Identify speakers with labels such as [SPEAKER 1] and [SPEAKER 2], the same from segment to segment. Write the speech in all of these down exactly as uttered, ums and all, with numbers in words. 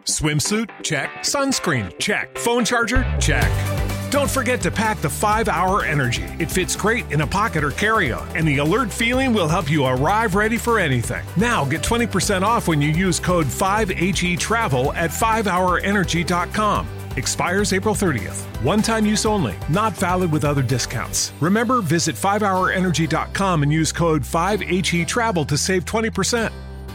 [SPEAKER 1] Swimsuit? Check. Sunscreen? Check. Phone charger? Check. Don't forget to pack the five hour Energy. It fits great in a pocket or carry-on, and the alert feeling will help you arrive ready for anything. Now get twenty percent off when you use code five H E travel at five hour energy dot com. Expires April thirtieth. One-time use only. Not valid with other discounts. Remember, visit five hour energy dot com and use code five H E travel to save twenty percent.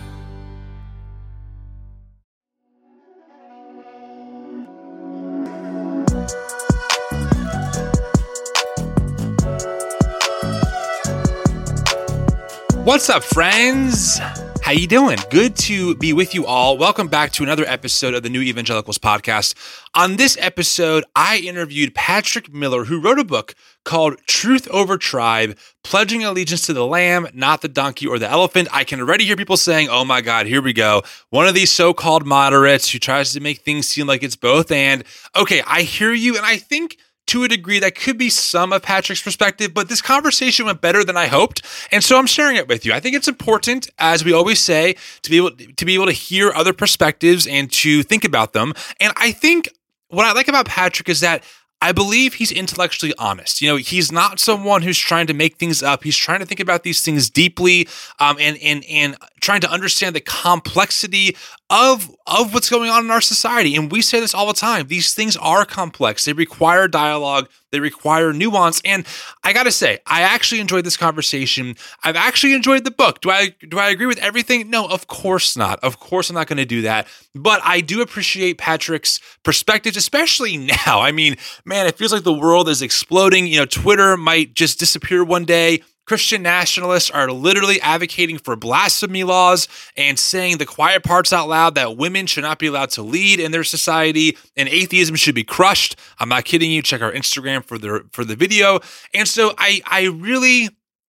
[SPEAKER 2] What's up, friends? How you doing? Good to be with you all. Welcome back to another episode of the New Evangelicals podcast. On this episode, I interviewed Patrick Miller, who wrote a book called Truth Over Tribe, Pledging Allegiance to the Lamb, Not the Donkey or the Elephant. I can already hear people saying, oh my God, here we go. One of these so-called moderates who tries to make things seem like it's both and. Okay, I hear you, and I think to a degree, that could be some of Patrick's perspective, but this conversation went better than I hoped, and so I'm sharing it with you. I think it's important, as we always say, to be able to be able to hear other perspectives and to think about them. And I think what I like about Patrick is that I believe he's intellectually honest. You know, he's not someone who's trying to make things up. He's trying to think about these things deeply, um, and and and trying to understand the complexity of of what's going on in our society. And we say this all the time. These things are complex. They require dialogue. They require nuance. And I got to say, I actually enjoyed this conversation. I've actually enjoyed the book. Do I do I agree with everything? No, of course not. Of course I'm not going to do that. But I do appreciate Patrick's perspectives, especially now. I mean, man, it feels like the world is exploding. You know, Twitter might just disappear one day. Christian nationalists are literally advocating for blasphemy laws and saying the quiet parts out loud that women should not be allowed to lead in their society and atheism should be crushed. I'm not kidding you. Check our Instagram for the for the video. And so I I really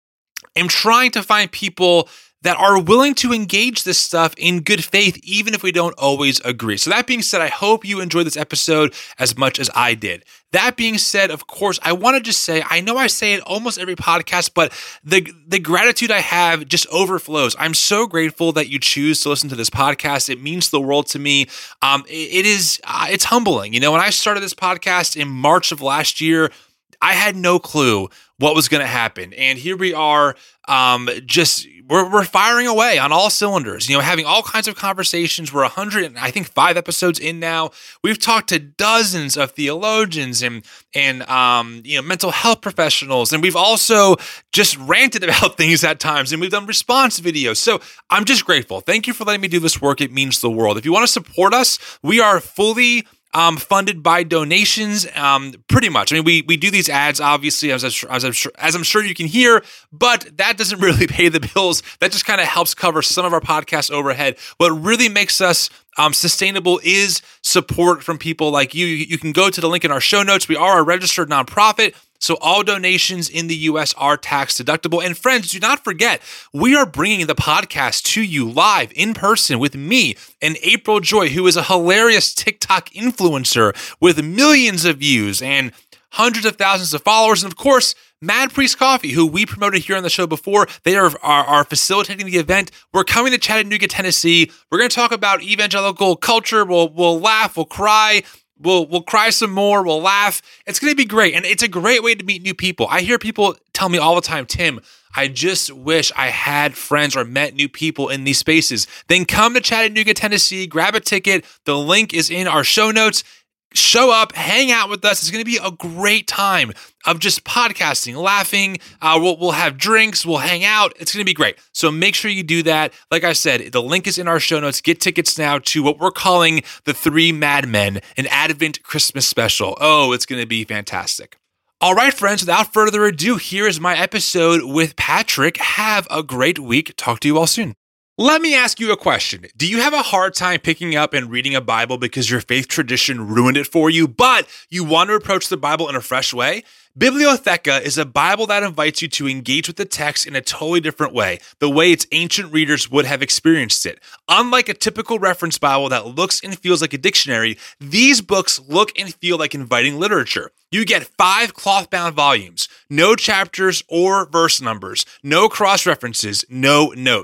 [SPEAKER 2] am trying to find people that are willing to engage this stuff in good faith, even if we don't always agree. So that being said, I hope you enjoyed this episode as much as I did. That being said, of course, I want to just say, I know I say it almost every podcast, but the the gratitude I have just overflows. I'm so grateful that you choose to listen to this podcast. It means the world to me. Um, it, it is, uh, it's humbling. You know, when I started this podcast in March of last year, I had no clue what was going to happen. And here we are, um, just, we're, we're firing away on all cylinders, you know, having all kinds of conversations. We're one hundred, I think, five episodes in now. We've talked to dozens of theologians and, and, um, you know, mental health professionals. And we've also just ranted about things at times, and we've done response videos. So I'm just grateful. Thank you for letting me do this work. It means the world. If you want to support us, we are fully Um, funded by donations, um, pretty much. I mean, we we do these ads, obviously, as, as, as, I'm sure, as I'm sure you can hear, but that doesn't really pay the bills. That just kind of helps cover some of our podcast overhead. What really makes us um, sustainable is support from people like you. you. You can go to the link in our show notes. We are a registered nonprofit, so all donations in the U S are tax deductible. And friends, do not forget, we are bringing the podcast to you live in person with me and April Joy, who is a hilarious TikTok influencer with millions of views and hundreds of thousands of followers. And of course, Mad Priest Coffee, who we promoted here on the show before. They are, are, are facilitating the event. We're coming to Chattanooga, Tennessee. We're going to talk about evangelical culture. We'll, we'll laugh, we'll cry. We'll we'll cry some more. We'll laugh. It's going to be great. And it's a great way to meet new people. I hear people tell me all the time, Tim, I just wish I had friends or met new people in these spaces. Then come to Chattanooga, Tennessee, grab a ticket. The link is in our show notes. Show up, hang out with us. It's going to be a great time of just podcasting, laughing. Uh, we'll, we'll have drinks. We'll hang out. It's going to be great. So make sure you do that. Like I said, the link is in our show notes. Get tickets now to what we're calling the Three Mad Men, an Advent Christmas special. Oh, it's going to be fantastic. All right, friends, without further ado, here is my episode with Patrick. Have a great week. Talk to you all soon. Let me ask you a question. Do you have a hard time picking up and reading a Bible because your faith tradition ruined it for you, but you want to approach the Bible in a fresh way? Bibliotheca is a Bible that invites you to engage with the text in a totally different way, the way its ancient readers would have experienced it. Unlike a typical reference Bible that looks and feels like a dictionary, these books look and feel like inviting literature. You get five cloth-bound volumes, no chapters or verse numbers, no cross-references, no notes.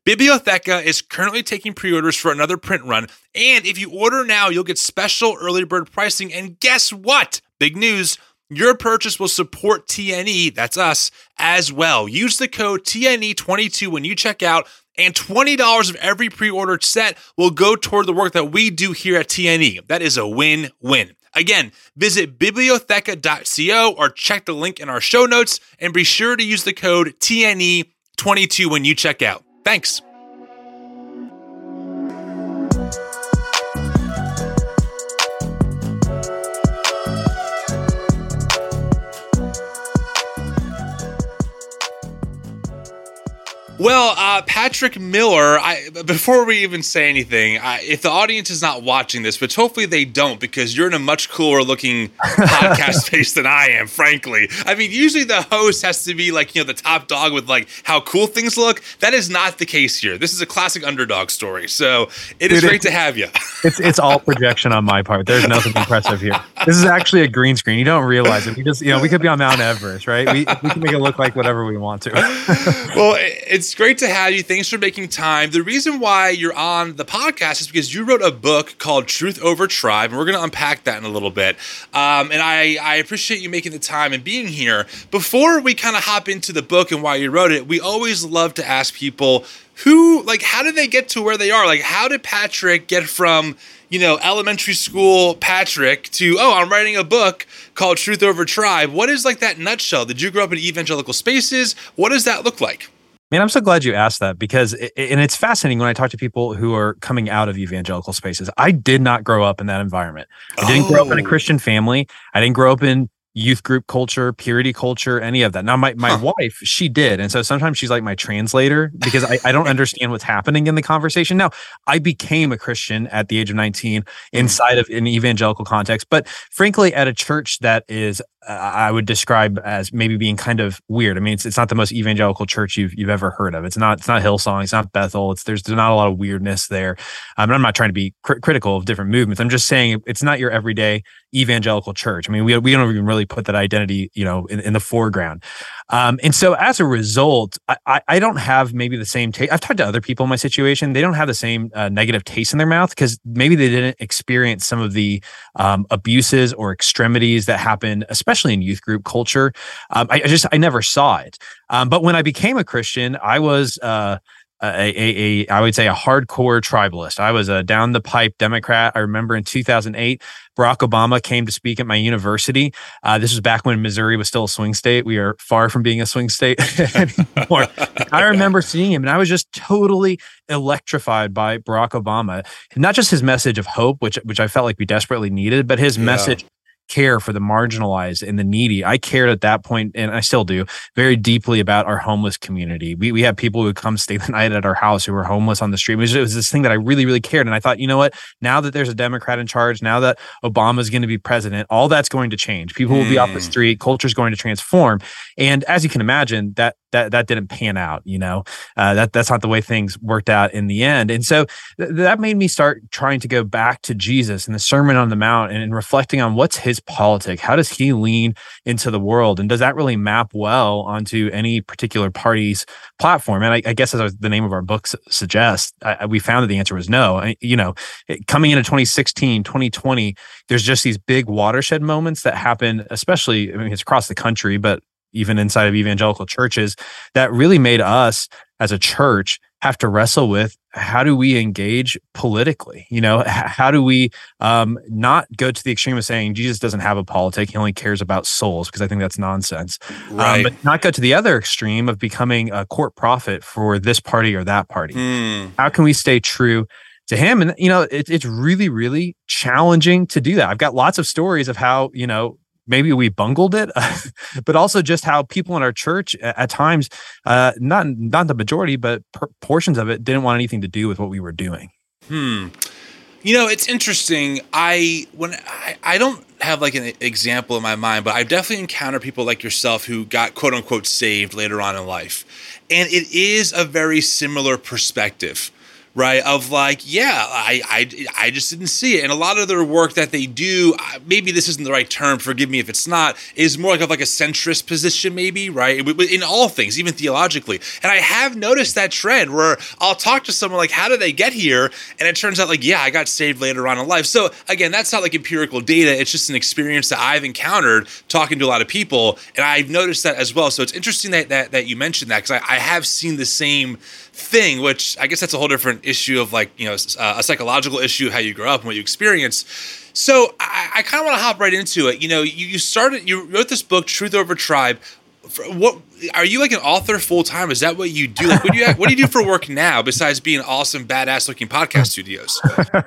[SPEAKER 2] Bibliotheca is currently taking pre-orders for another print run, and if you order now, you'll get special early bird pricing, and guess what? Big news. Your purchase will support T N E, that's us, as well. Use the code T N E twenty-two when you check out, and twenty dollars of every pre-ordered set will go toward the work that we do here at T N E. That is a win-win. Again, visit bibliotheca dot co or check the link in our show notes, and be sure to use the code T N E twenty-two when you check out. Thanks. Well, uh, Patrick Miller, I, before we even say anything, I, if the audience is not watching this, but hopefully they don't, because you're in a much cooler looking podcast space than I am, frankly. I mean, usually the host has to be like, you know, the top dog with like how cool things look. That is not the case here. This is a classic underdog story. So it is Dude, great to have you.
[SPEAKER 3] It's it's all projection on my part. There's nothing impressive here. This is actually a green screen. You don't realize it. We just, you know, we could be on Mount Everest, right? We, we can make it look like whatever we want to.
[SPEAKER 2] Well, it's It's great to have you. Thanks for making time. The reason why you're on the podcast is because you wrote a book called Truth Over Tribe, and we're going to unpack that in a little bit. Um, and I, I appreciate you making the time and being here. Before we kind of hop into the book and why you wrote it, we always love to ask people who, like, how did they get to where they are? Like, how did Patrick get from, you know, elementary school Patrick to, oh, I'm writing a book called Truth Over Tribe? What is like that nutshell? Did you grow up in evangelical spaces? What does that look like?
[SPEAKER 3] Man, I'm so glad you asked that because, it, and it's fascinating when I talk to people who are coming out of evangelical spaces. I did not grow up in that environment. I didn't oh. grow up in a Christian family. I didn't grow up in youth group culture, purity culture, any of that. Now, my, my huh. wife, she did. And so sometimes she's like my translator because I, I don't understand what's happening in the conversation. Now, I became a Christian at the age of nineteen inside of an evangelical context, but frankly, at a church that is, uh, I would describe as maybe being kind of weird. I mean, it's it's not the most evangelical church you've you've ever heard of. It's not it's not Hillsong. It's not Bethel. It's there's, there's not a lot of weirdness there. Um, and I'm not trying to be cr- critical of different movements. I'm just saying it's not your everyday evangelical church. I mean, we we don't even really put that identity, you know, in, in the foreground. Um, and so as a result, I, I, I don't have maybe the same taste. I've talked to other people in my situation. They don't have the same uh, negative taste in their mouth because maybe they didn't experience some of the um, abuses or extremities that happen, especially in youth group culture. Um, I, I just, I never saw it. Um, but when I became a Christian, I was, uh, A, a, a, I would say a hardcore tribalist. I was a down the pipe Democrat. I remember in two thousand eight, Barack Obama came to speak at my university. Uh, this was back when Missouri was still a swing state. We are far from being a swing state anymore. I remember seeing him and I was just totally electrified by Barack Obama. Not just his message of hope, which, which I felt like we desperately needed, but his yeah. message care for the marginalized and the needy. I cared at that point, and I still do, very deeply about our homeless community. We we had people who would come stay the night at our house who were homeless on the street. It was, it was this thing that I really, really cared. And I thought, you know what? Now that there's a Democrat in charge, now that Obama's going to be president, all that's going to change. People will be off the street. Culture's going to transform. And as you can imagine, that that that didn't pan out. You know, uh, that that's not the way things worked out in the end. And so th- that made me start trying to go back to Jesus and the Sermon on the Mount and, and reflecting on what's his politic. How does he lean into the world? And does that really map well onto any particular party's platform? And I, I guess as the name of our book su- suggests, I, we found that the answer was no. I, you know, it, coming into twenty sixteen, twenty twenty, there's just these big watershed moments that happen, especially, I mean, it's across the country, but even inside of evangelical churches, that really made us as a church have to wrestle with how do we engage politically? You know, h- how do we um, not go to the extreme of saying Jesus doesn't have a politic, he only cares about souls, because I think that's nonsense.
[SPEAKER 2] Right.
[SPEAKER 3] Um, but not go to the other extreme of becoming a court prophet for this party or that party.
[SPEAKER 2] Mm.
[SPEAKER 3] How can we stay true to him? And, you know, it, it's really, really challenging to do that. I've got lots of stories of how, you know, maybe we bungled it, but also just how people in our church at times, uh, not not the majority, but per- portions of it didn't want anything to do with what we were doing.
[SPEAKER 2] Hmm. You know, it's interesting. I when I, I don't have like an example in my mind, but I've definitely encountered people like yourself who got quote unquote saved later on in life. And it is a very similar perspective, right? Of like, yeah, I, I, I just didn't see it. And a lot of their work that they do, maybe this isn't the right term, forgive me if it's not, is more like of like a centrist position, maybe, right? In all things, even theologically. And I have noticed that trend where I'll talk to someone like, how did they get here? And it turns out like, yeah, I got saved later on in life. So again, that's not like empirical data. It's just an experience that I've encountered talking to a lot of people. And I've noticed that as well. So it's interesting that that, that you mentioned that, because I, I have seen the same thing, which I guess that's a whole different issue of like, you know, uh, a psychological issue, how you grow up and what you experience. So I, I kind of want to hop right into it. You know, you, you started, you wrote this book, Truth Over Tribe. For what are you like an author full time? Is that what you do? Like, what do you what do you do for work now besides being awesome, badass looking podcast studios?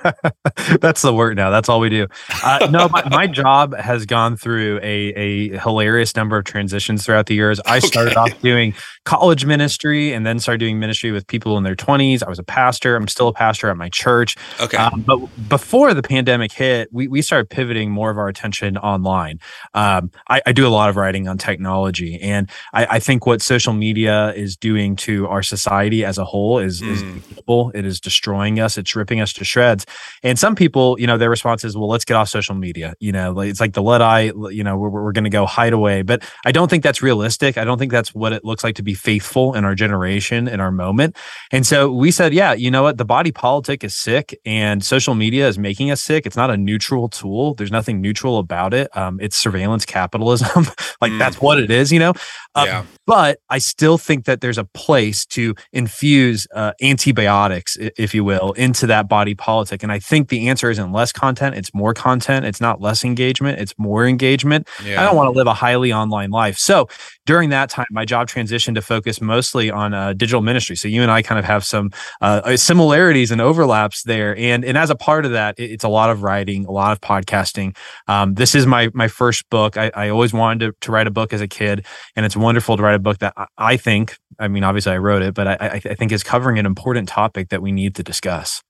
[SPEAKER 3] That's the work now. That's all we do. Uh, no, my, my job has gone through a a hilarious number of transitions throughout the years. I okay. started off doing college ministry and then started doing ministry with people in their twenties. I was a pastor. I'm still a pastor at my church.
[SPEAKER 2] Okay.
[SPEAKER 3] Um, but before the pandemic hit, we we started pivoting more of our attention online. Um, I, I do a lot of writing on technology, and I, I think what social media is doing to our society as a whole is, mm. is evil. It is destroying us. It's ripping us to shreds. And some people, you know, their response is, well, let's get off social media. You know, it's like the Luddite, you know, we're, we're going to go hide away. But I don't think that's realistic. I don't think that's what it looks like to be faithful in our generation, in our moment. And so we said, yeah, you know what? The body politic is sick and social media is making us sick. It's not a neutral tool. There's nothing neutral about it. Um, it's surveillance capitalism. like mm. that's what it is, you know? Um,
[SPEAKER 2] yeah.
[SPEAKER 3] But I still think that there's a place to infuse uh, antibiotics, if you will, into that body politic. And I think the answer isn't less content, it's more content. It's not less engagement, it's more engagement. Yeah. I don't want to live a highly online life. So during that time, my job transitioned to focus mostly on uh, digital ministry. So you and I kind of have some uh, similarities and overlaps there. And, and as a part of that, it's a lot of writing, a lot of podcasting. Um, this is my my first book. I, I always wanted to, to write a book as a kid, and it's wonderful to write a book that I think, I mean, obviously I wrote it, but I, I think is covering an important topic that we need to discuss.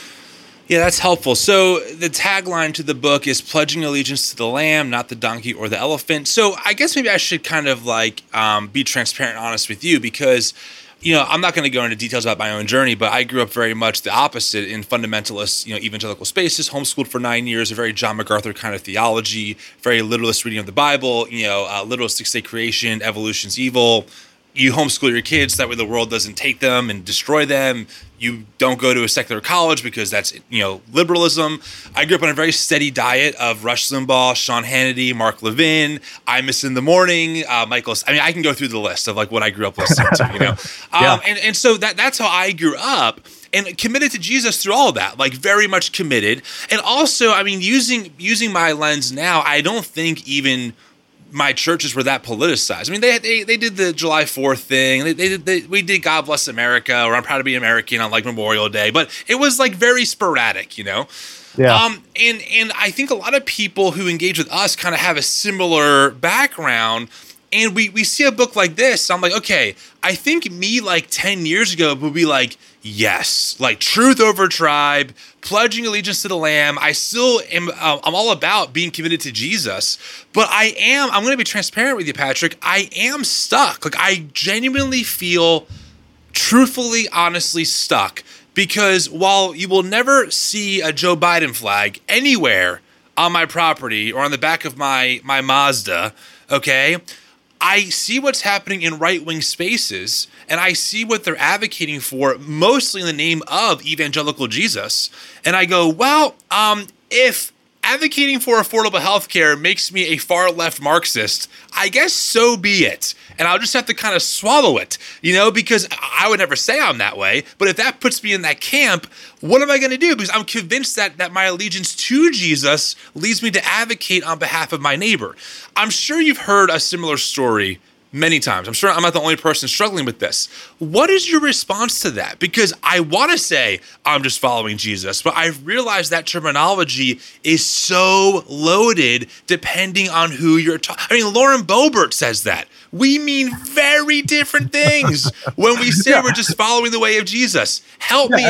[SPEAKER 2] Yeah, that's helpful. So the tagline to the book is pledging allegiance to the lamb, not the donkey or the elephant. So I guess maybe I should kind of like um, be transparent and honest with you, because, you know, I'm not going to go into details about my own journey, but I grew up very much the opposite in fundamentalist, you know, evangelical spaces, homeschooled for nine years, a very John MacArthur kind of theology, very literalist reading of the Bible, you know, uh, literalistic state creation, evolution's evil. You homeschool your kids, that way the world doesn't take them and destroy them. You don't go to a secular college because that's, you know, liberalism. I grew up on a very steady diet of Rush Limbaugh, Sean Hannity, Mark Levin, Imus in the Morning, uh, Michael. I mean, I can go through the list of like what I grew up listening to, you know?
[SPEAKER 3] yeah.
[SPEAKER 2] um, and, and so that that's how I grew up. And committed to Jesus through all of that, like very much committed. And also, I mean, using using my lens now, I don't think even my churches were that politicized. I mean, they they, they did the July fourth thing. They, they did they, we did God Bless America, or I'm proud to be American on like Memorial Day. But it was like very sporadic, you know.
[SPEAKER 3] Yeah.
[SPEAKER 2] Um. And and I think a lot of people who engage with us kind of have a similar background. And we we see a book like this. I'm like, okay, I think me like ten years ago would be like, yes, like Truth Over Tribe, pledging allegiance to the Lamb. I still am, uh, I'm all about being committed to Jesus, but I am, I'm going to be transparent with you, Patrick. I am stuck. Like I genuinely feel truthfully, honestly stuck, because while you will never see a Joe Biden flag anywhere on my property or on the back of my, my Mazda, okay, I see what's happening in right-wing spaces, and I see what they're advocating for, mostly in the name of evangelical Jesus. And I go, well, um, if advocating for affordable health care makes me a far-left Marxist, I guess so be it. And I'll just have to kind of swallow it, you know, because I would never say I'm that way. But if that puts me in that camp, what am I going to do? Because I'm convinced that that my allegiance to Jesus leads me to advocate on behalf of my neighbor. I'm sure you've heard a similar story many times. I'm sure I'm not the only person struggling with this. What is your response to that? Because I want to say I'm just following Jesus, but I've realized that terminology is so loaded depending on who you're talking. I mean, Lauren Boebert says that. We mean very different things when we say yeah. we're just following the way of Jesus. Help yeah. me out.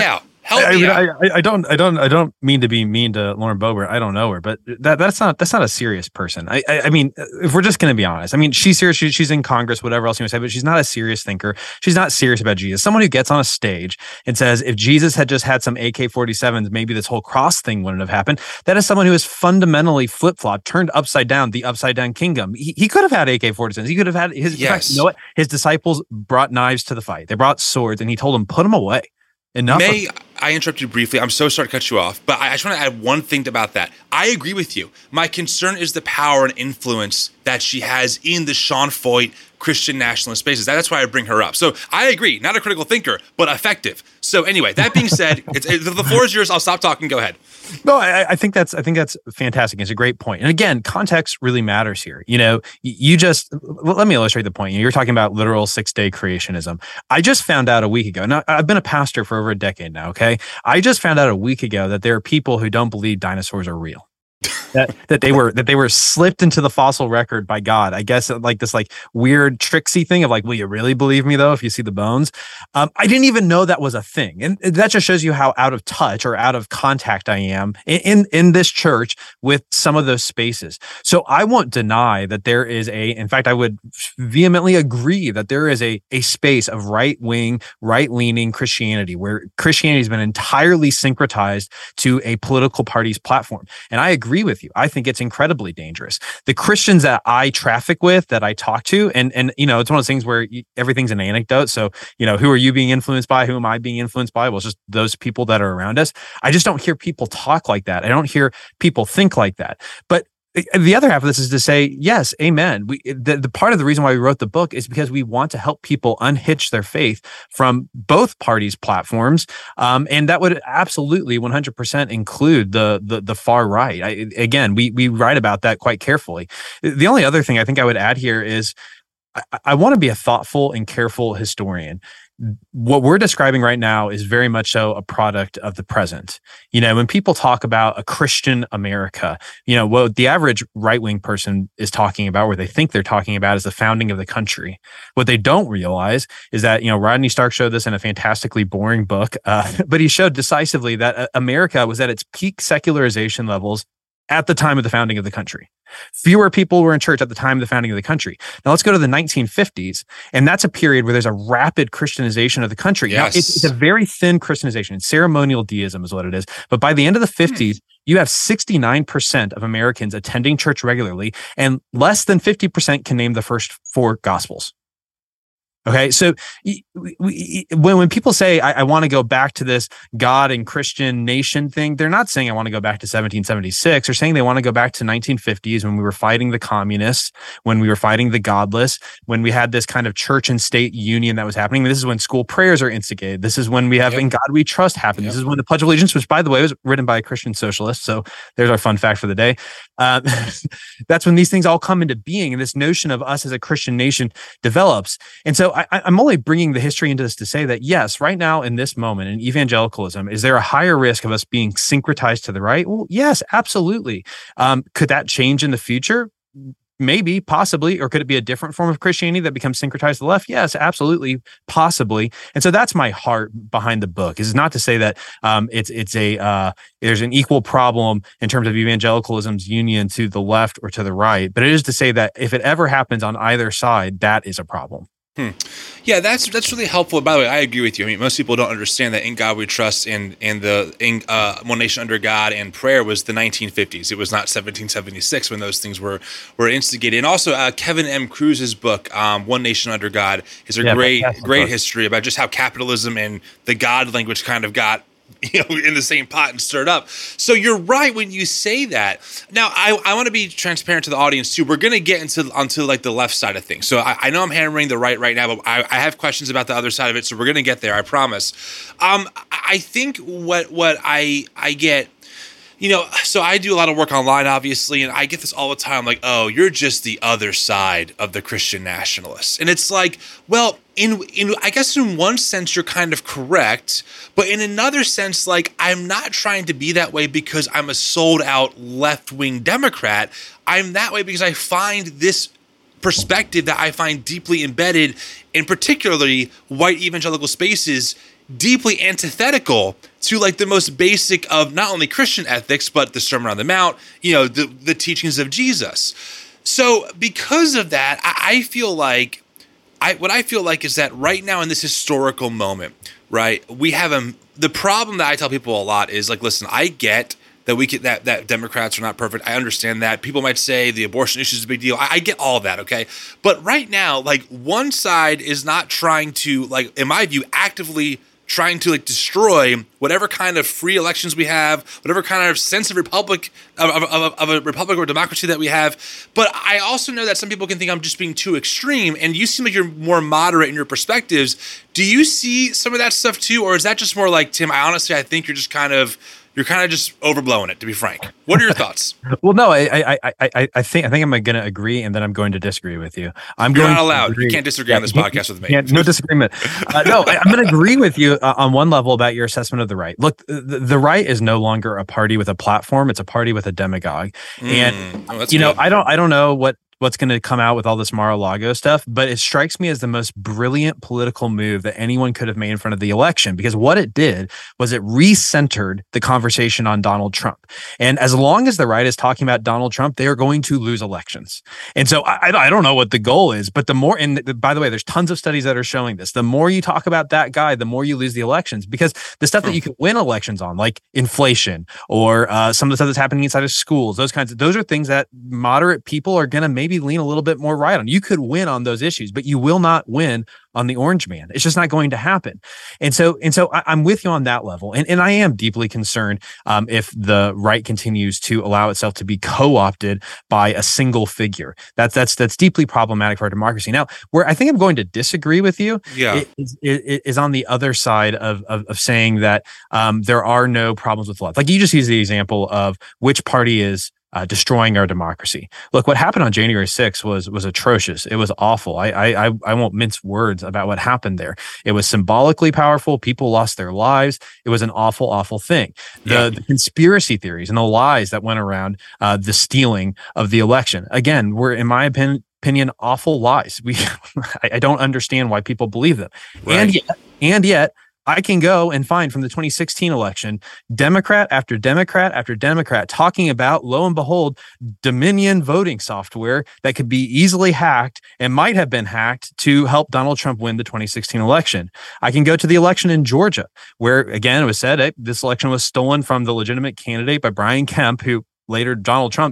[SPEAKER 2] Help
[SPEAKER 3] I,
[SPEAKER 2] me
[SPEAKER 3] mean,
[SPEAKER 2] out.
[SPEAKER 3] I, I don't, I don't, I don't mean to be mean to Lauren Boebert. I don't know her, but that that's not that's not a serious person. I, I, I mean, if we're just going to be honest, I mean, she's serious. She, she's in Congress, whatever else you want to say, but she's not a serious thinker. She's not serious about Jesus. Someone who gets on a stage and says, if Jesus had just had some A K forty-sevens, maybe this whole cross thing wouldn't have happened. That is someone who is fundamentally flip flop, turned upside down, the upside down kingdom. He, he could have had A K forty-sevens. He could have had his.
[SPEAKER 2] Yes.
[SPEAKER 3] In fact, you know what? His disciples brought knives to the fight. They brought swords, and he told them, put them away. Enough.
[SPEAKER 2] May I interrupt you briefly? I'm so sorry to cut you off, but I just want to add one thing about that. I agree with you. My concern is the power and influence that she has in the Sean Feucht Christian nationalist spaces. That's why I bring her up. So I agree, not a critical thinker, but effective. So anyway, that being said, it's, it, the floor is yours. I'll stop talking. Go ahead.
[SPEAKER 3] No, I, I think that's I think that's fantastic. It's a great point. And again, context really matters here. You know, you just let me illustrate the point. You're talking about literal six-day creationism. I just found out a week ago. Now, I've been a pastor for over a decade now. Okay, I just found out a week ago that there are people who don't believe dinosaurs are real. that that they were that they were slipped into the fossil record by God. I guess like this like weird tricksy thing of like, will you really believe me though if you see the bones? Um, I didn't even know that was a thing, and that just shows you how out of touch or out of contact I am in in, in this church with some of those spaces. So I won't deny that there is a. In fact, I would vehemently agree that there is a a space of right wing, right leaning Christianity where Christianity has been entirely syncretized to a political party's platform, and I agree with you. I think it's incredibly dangerous. The Christians that I traffic with, that I talk to, and and you know, it's one of those things where you, everything's an anecdote. So, you know, who are you being influenced by? Who am I being influenced by? Well, it's just those people that are around us. I just don't hear people talk like that. I don't hear people think like that. But the other half of this is to say, yes, amen. We the, the part of the reason why we wrote the book is because we want to help people unhitch their faith from both parties' platforms, um, and that would absolutely one hundred percent include the the, the far right. I, again, we we write about that quite carefully. The only other thing I think I would add here is I, I want to be a thoughtful and careful historian. What we're describing right now is very much so a product of the present. You know, when people talk about a Christian America, you know, what the average right-wing person is talking about, or they think they're talking about, is the founding of the country. What they don't realize is that, you know, Rodney Stark showed this in a fantastically boring book, uh, but he showed decisively that America was at its peak secularization levels at the time of the founding of the country. Fewer people were in church at the time of the founding of the country. Now let's go to the nineteen fifties, and that's a period where there's a rapid Christianization of the country.
[SPEAKER 2] Yes.
[SPEAKER 3] Now, it's, it's a very thin Christianization. Ceremonial deism is what it is. But by the end of the fifties, hmm. you have sixty-nine percent of Americans attending church regularly, and less than fifty percent can name the first four gospels. Okay, so when when people say I, I want to go back to this God and Christian nation thing, they're not saying I want to go back to seventeen seventy-six. They're saying they want to go back to nineteen fifties when we were fighting the communists, when we were fighting the godless, when we had this kind of church and state union that was happening. This is when school prayers are instigated. This is when we have yep. In God We Trust happen. Yep. This is when the Pledge of Allegiance, which by the way was written by a Christian socialist. So there's our fun fact for the day. Uh, that's when these things all come into being, and this notion of us as a Christian nation develops. And so I, I'm only bringing the history into this to say that, yes, right now in this moment in evangelicalism, is there a higher risk of us being syncretized to the right? Well, yes, absolutely. Um, could that change in the future? Maybe, possibly. Or could it be a different form of Christianity that becomes syncretized to the left? Yes, absolutely, possibly. And so that's my heart behind the book. Is not to say that um, it's it's a uh, there's an equal problem in terms of evangelicalism's union to the left or to the right, but it is to say that if it ever happens on either side, that is a problem.
[SPEAKER 2] Hmm. Yeah, that's that's really helpful. By the way, I agree with you. I mean, most people don't understand that In God We Trust and and the in, uh, One Nation Under God and prayer was the nineteen fifties. It was not seventeen seventy-six when those things were were instigated. And also, uh, Kevin M. Cruz's book, um, One Nation Under God, is a yeah, great great book. History about just how capitalism and the God language kind of got, you know, in the same pot and stirred up. So you're right when you say that. Now, I, I want to be transparent to the audience too. We're going to get into onto like the left side of things. So I, I know I'm hammering the right right now, but I, I have questions about the other side of it. So we're going to get there. I promise. Um, I think what what I I get. You know, so I do a lot of work online, obviously, and I get this all the time, like, oh, you're just the other side of the Christian nationalists. And it's like, well, in in I guess in one sense, you're kind of correct, but in another sense, like, I'm not trying to be that way because I'm a sold-out left-wing Democrat. I'm that way because I find this perspective that I find deeply embedded in particularly white evangelical spaces deeply antithetical to like the most basic of not only Christian ethics, but the Sermon on the Mount, you know, the, the teachings of Jesus. So because of that, I, I feel like, I what I feel like is that right now in this historical moment, right, we have a, the problem that I tell people a lot is like, listen, I get that we get that, that Democrats are not perfect. I understand that. People might say the abortion issue is a big deal. I, I get all of that, okay? But right now, like one side is not trying to, like, in my view, actively trying to like destroy whatever kind of free elections we have, whatever kind of sense of republic of, of, of, of a republic or democracy that we have. But I also know that some people can think I'm just being too extreme, and you seem like you're more moderate in your perspectives. Do you see some of that stuff too, or is that just more like, Tim, I honestly, I think you're just kind of You're kind of just overblowing it, to be frank. What are your thoughts?
[SPEAKER 3] Well, no, I, I, I, I think, I think I'm going to agree, and then I'm going to disagree with you. I'm
[SPEAKER 2] You're
[SPEAKER 3] going
[SPEAKER 2] not allowed.
[SPEAKER 3] Agree.
[SPEAKER 2] You can't disagree
[SPEAKER 3] yeah,
[SPEAKER 2] on this podcast with me.
[SPEAKER 3] Yeah, no disagreement. Uh, no, I, I'm going to agree with you uh, on one level about your assessment of the right. Look, the, the right is no longer a party with a platform; it's a party with a demagogue. Mm, and oh, you know, good. I don't, I don't know what. what's going to come out with all this Mar-a-Lago stuff, but it strikes me as the most brilliant political move that anyone could have made in front of the election, because what it did was it recentered the conversation on Donald Trump. And as long as the right is talking about Donald Trump, they are going to lose elections. And so I, I don't know what the goal is, but the more, and by the way, there's tons of studies that are showing this, the more you talk about that guy, the more you lose the elections, because the stuff that you can win elections on, like inflation or uh, some of the stuff that's happening inside of schools, those kinds of, those are things that moderate people are going to maybe lean a little bit more right on. You could win on those issues, but you will not win on the orange man. It's just not going to happen. And so, and so I, I'm with you on that level. And, and I am deeply concerned um, if the right continues to allow itself to be co-opted by a single figure. That's, that's, that's deeply problematic for our democracy. Now, where I think I'm going to disagree with you
[SPEAKER 2] yeah.
[SPEAKER 3] is, is, is on the other side of, of, of saying that um, there are no problems with love. Like you just use the example of which party is Uh, destroying our democracy. Look, what happened on January sixth was was atrocious. It was awful. I I I won't mince words about what happened there. It was symbolically powerful. People lost their lives. It was an awful, awful thing. The,
[SPEAKER 2] yeah.
[SPEAKER 3] the conspiracy theories and the lies that went around uh, the stealing of the election, again, were, in my opinion, opinion awful lies. We I, I don't understand why people believe them.
[SPEAKER 2] Right.
[SPEAKER 3] And yet, and yet. I can go and find from the twenty sixteen election, Democrat after Democrat after Democrat talking about, lo and behold, Dominion voting software that could be easily hacked and might have been hacked to help Donald Trump win the twenty sixteen election. I can go to the election in Georgia, where, again, it was said hey, this election was stolen from the legitimate candidate by Brian Kemp, who later Donald Trump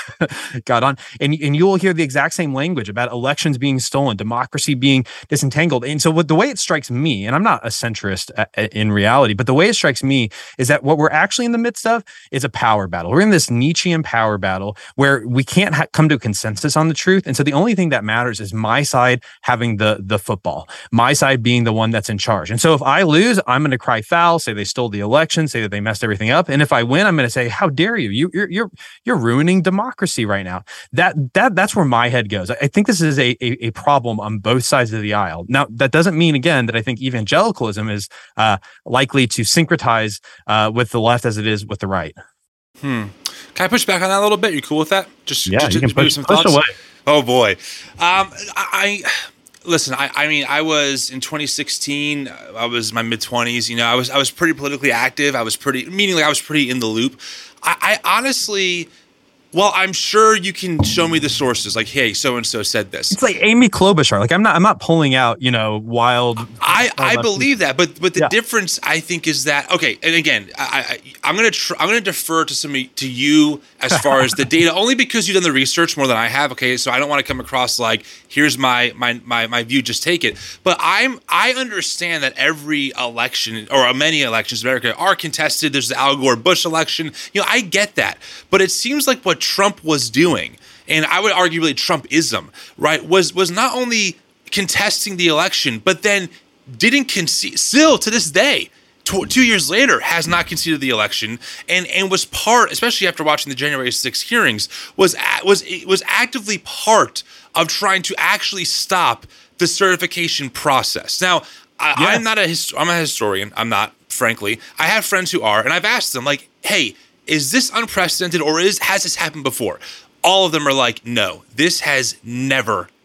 [SPEAKER 3] got on. And, and you will hear the exact same language about elections being stolen, democracy being disentangled. And so what the way it strikes me, and I'm not a centrist in reality, but the way it strikes me is that what we're actually in the midst of is a power battle. We're in this Nietzschean power battle where we can't ha- come to a consensus on the truth. And so the only thing that matters is my side having the, the football, my side being the one that's in charge. And so if I lose, I'm going to cry foul, say they stole the election, say that they messed everything up. And if I win, I'm going to say, how dare you? You you're, you're You're ruining democracy right now. That that that's where my head goes. I think this is a, a a problem on both sides of the aisle. Now, that doesn't mean, again, that I think evangelicalism is uh, likely to syncretize uh, with the left as it is with the right.
[SPEAKER 2] Hmm. Can I push back on that a little bit? You cool with that? Just
[SPEAKER 3] yeah,
[SPEAKER 2] just,
[SPEAKER 3] you can
[SPEAKER 2] just
[SPEAKER 3] push,
[SPEAKER 2] some
[SPEAKER 3] push
[SPEAKER 2] thoughts.
[SPEAKER 3] away.
[SPEAKER 2] Oh boy, um, I. I Listen, I, I mean, I was in twenty sixteen. I was in my mid twenties. You know, I was I was pretty politically active. I was pretty, meaning like I was pretty in the loop. I, I honestly, well, I'm sure you can show me the sources. Like, hey, so and so said this.
[SPEAKER 3] It's like Amy Klobuchar. Like, I'm not, I'm not pulling out, you know, wild.
[SPEAKER 2] I, I believe that, but but the
[SPEAKER 3] yeah. difference,
[SPEAKER 2] I think, is that okay. And again, I, I I'm gonna tr- I'm gonna defer to somebody to you as far as the data, only because you've done the research more than I have. Okay, so I don't want to come across like here's my my my my view, just take it. But I'm I understand that every election or many elections in America are contested. There's the Al Gore Bush election. You know, I get that, but it seems like what Trump was doing, and I would argue really Trumpism, right, was was not only contesting the election, but then didn't concede, still to this day, two, two years later, has not conceded the election, and and was part, especially after watching the January sixth hearings, was was was actively part of trying to actually stop the certification process. Now, I,
[SPEAKER 3] yeah.
[SPEAKER 2] I'm not a hist- I'm a historian. I'm not, frankly. I have friends who are, and I've asked them, like, hey, is this unprecedented, or is has this happened before? All of them are like, no, this has never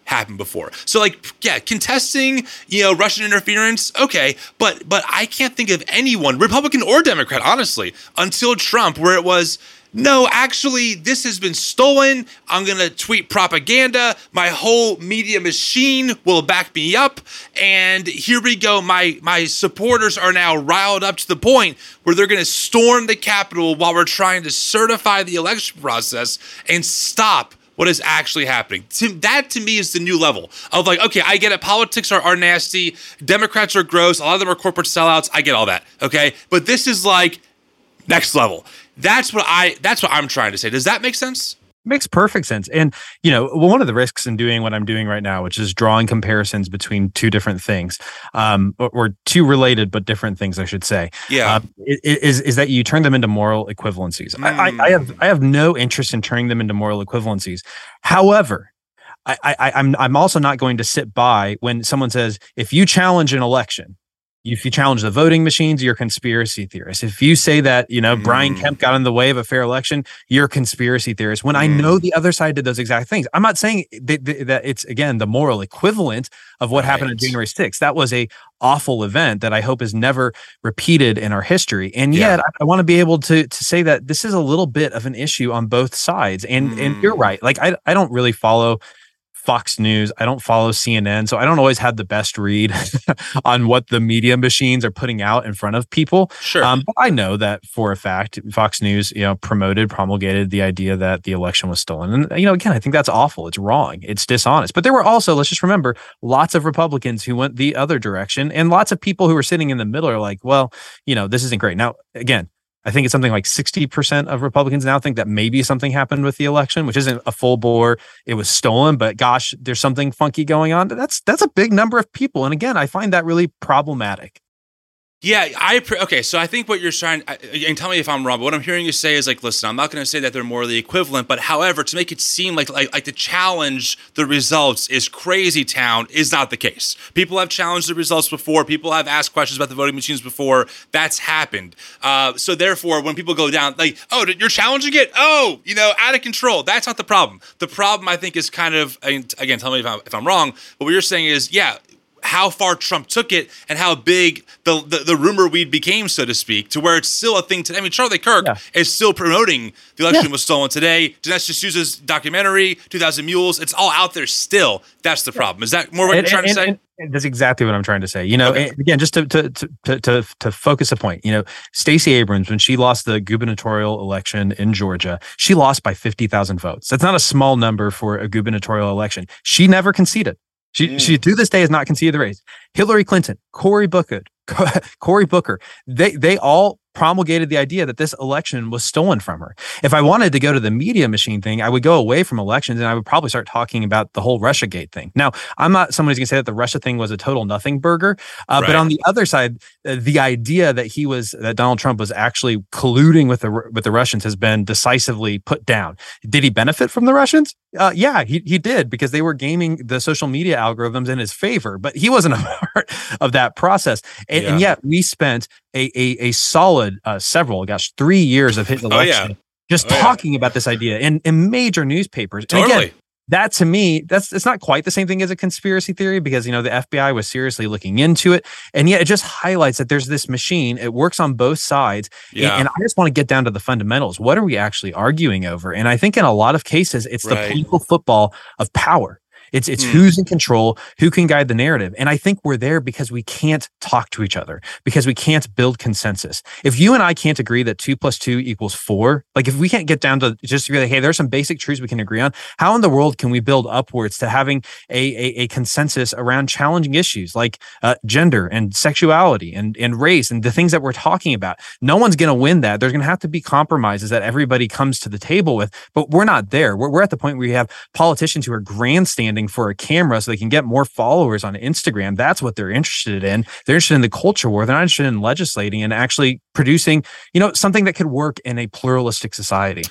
[SPEAKER 2] happened before. So like, yeah, contesting, you know, Russian interference, okay, but but I can't think of anyone, Republican or Democrat, honestly, until Trump, where it was, no, actually, this has been stolen. I'm going to tweet propaganda. My whole media machine will back me up. And here we go. My my supporters are now riled up to the point where they're going to storm the Capitol while we're trying to certify the election process and stop what is actually happening. To, that, to me, is the new level of like, okay, I get it. Politics are, are nasty. Democrats are gross. A lot of them are corporate sellouts. I get all that, okay? But this is like next level. That's what I. That's what I'm trying to say. Does that make sense?
[SPEAKER 3] Makes perfect sense. And, you know, well, one of the risks in doing what I'm doing right now, which is drawing comparisons between two different things, um, or, or two related but different things, I should say,
[SPEAKER 2] yeah,
[SPEAKER 3] uh, is is that you turn them into moral equivalencies.
[SPEAKER 2] Mm.
[SPEAKER 3] I, I, I have I have no interest in turning them into moral equivalencies. However, I, I, I'm I'm also not going to sit by when someone says, if you challenge an election, if you challenge the voting machines, you're a conspiracy theorist. If you say that, you know, mm. Brian Kemp got in the way of a fair election, you're a conspiracy theorist. When mm. I know the other side did those exact things, I'm not saying that, that it's, again, the moral equivalent of what right. happened on January sixth. That was a awful event that I hope is never repeated in our history. And yet yeah. I, I want to be able to to say that this is a little bit of an issue on both sides. And mm. and you're right. Like, I, I don't really follow Fox News. I don't follow C N N, so I don't always have the best read on what the media machines are putting out in front of people.
[SPEAKER 2] Sure. Um,
[SPEAKER 3] but I know that for a fact, Fox News, you know, promoted, promulgated the idea that the election was stolen. And, you know, again, I think that's awful. It's wrong. It's dishonest. But there were also, let's just remember, lots of Republicans who went the other direction, and lots of people who were sitting in the middle are like, well, you know, this isn't great. Now, again, I think it's something like sixty percent of Republicans now think that maybe something happened with the election, which isn't a full bore. It was stolen, but gosh, there's something funky going on. That's that's a big number of people. And again, I find that really problematic.
[SPEAKER 2] Yeah, I okay. So I think what you're trying, and tell me if I'm wrong, but what I'm hearing you say is like, listen, I'm not going to say that they're morally equivalent, but however, to make it seem like like like to challenge the results is crazy town is not the case. People have challenged the results before. People have asked questions about the voting machines before. That's happened. Uh, so therefore, when people go down, like, oh, you're challenging it? Oh, you know, out of control. That's not the problem. The problem, I think, is kind of, again, tell me if I'm if I'm wrong, but what you're saying is, yeah, how far Trump took it and how big the, the, the rumor weed became, so to speak, to where it's still a thing today. I mean, Charlie Kirk yeah. is still promoting the election yeah. was stolen today. Dinesh D'Souza's documentary, two thousand Mules, it's all out there still. That's the problem. Is that more what
[SPEAKER 3] and,
[SPEAKER 2] you're trying
[SPEAKER 3] and,
[SPEAKER 2] to say?
[SPEAKER 3] And, and that's exactly what I'm trying to say. You know, okay. again, just to, to to to to focus a point, you know, Stacey Abrams, when she lost the gubernatorial election in Georgia, she lost by fifty thousand votes. That's not a small number for a gubernatorial election. She never conceded. She, mm. she to this day has not conceded the race. Hillary Clinton, Cory Booker, Cory Booker, they they all promulgated the idea that this election was stolen from her. If I wanted to go to the media machine thing, I would go away from elections and I would probably start talking about the whole Russiagate thing. Now, I'm not someone who's going to say that the Russia thing was a total nothing burger, uh, right. but on the other side, uh, the idea that he was that Donald Trump was actually colluding with the with the Russians has been decisively put down. Did he benefit from the Russians? Uh, yeah, he he did, because they were gaming the social media algorithms in his favor, but he wasn't a part of that process. And, yeah. and yet we spent a a, a solid uh, several, gosh, three years of his election oh, yeah. just oh, talking yeah. about this idea in, in major newspapers.
[SPEAKER 2] Totally.
[SPEAKER 3] And again, that to me, that's it's not quite the same thing as a conspiracy theory, because, you know, the F B I was seriously looking into it. And yet it just highlights that there's this machine. It works on both sides.
[SPEAKER 2] Yeah.
[SPEAKER 3] And, and I just want to get down to the fundamentals. What are we actually arguing over? And I think in a lot of cases, it's right. the political football of power. It's it's mm. who's in control, who can guide the narrative. And I think we're there because we can't talk to each other, because we can't build consensus. If you and I can't agree that two plus two equals four, like if we can't get down to just agree, like, hey, there's some basic truths we can agree on, how in the world can we build upwards to having a a, a consensus around challenging issues like uh, gender and sexuality and, and race and the things that we're talking about? No one's going to win that. There's going to have to be compromises that everybody comes to the table with, but we're not there. We're, we're at the point where you have politicians who are grandstanding for a camera so they can get more followers on Instagram. That's what they're interested in. They're interested in the culture war. They're not interested in legislating and actually producing, you know, something that could work in a pluralistic society.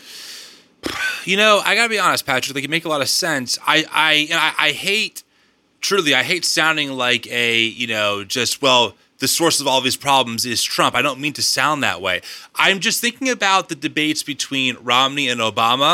[SPEAKER 2] You know, I gotta be honest, Patrick. They can make a lot of sense. I, I, I, I hate, truly, I hate sounding like a, you know, just well, the source of all of these problems is Trump. I don't mean to sound that way. I'm just thinking about the debates between Romney and Obama.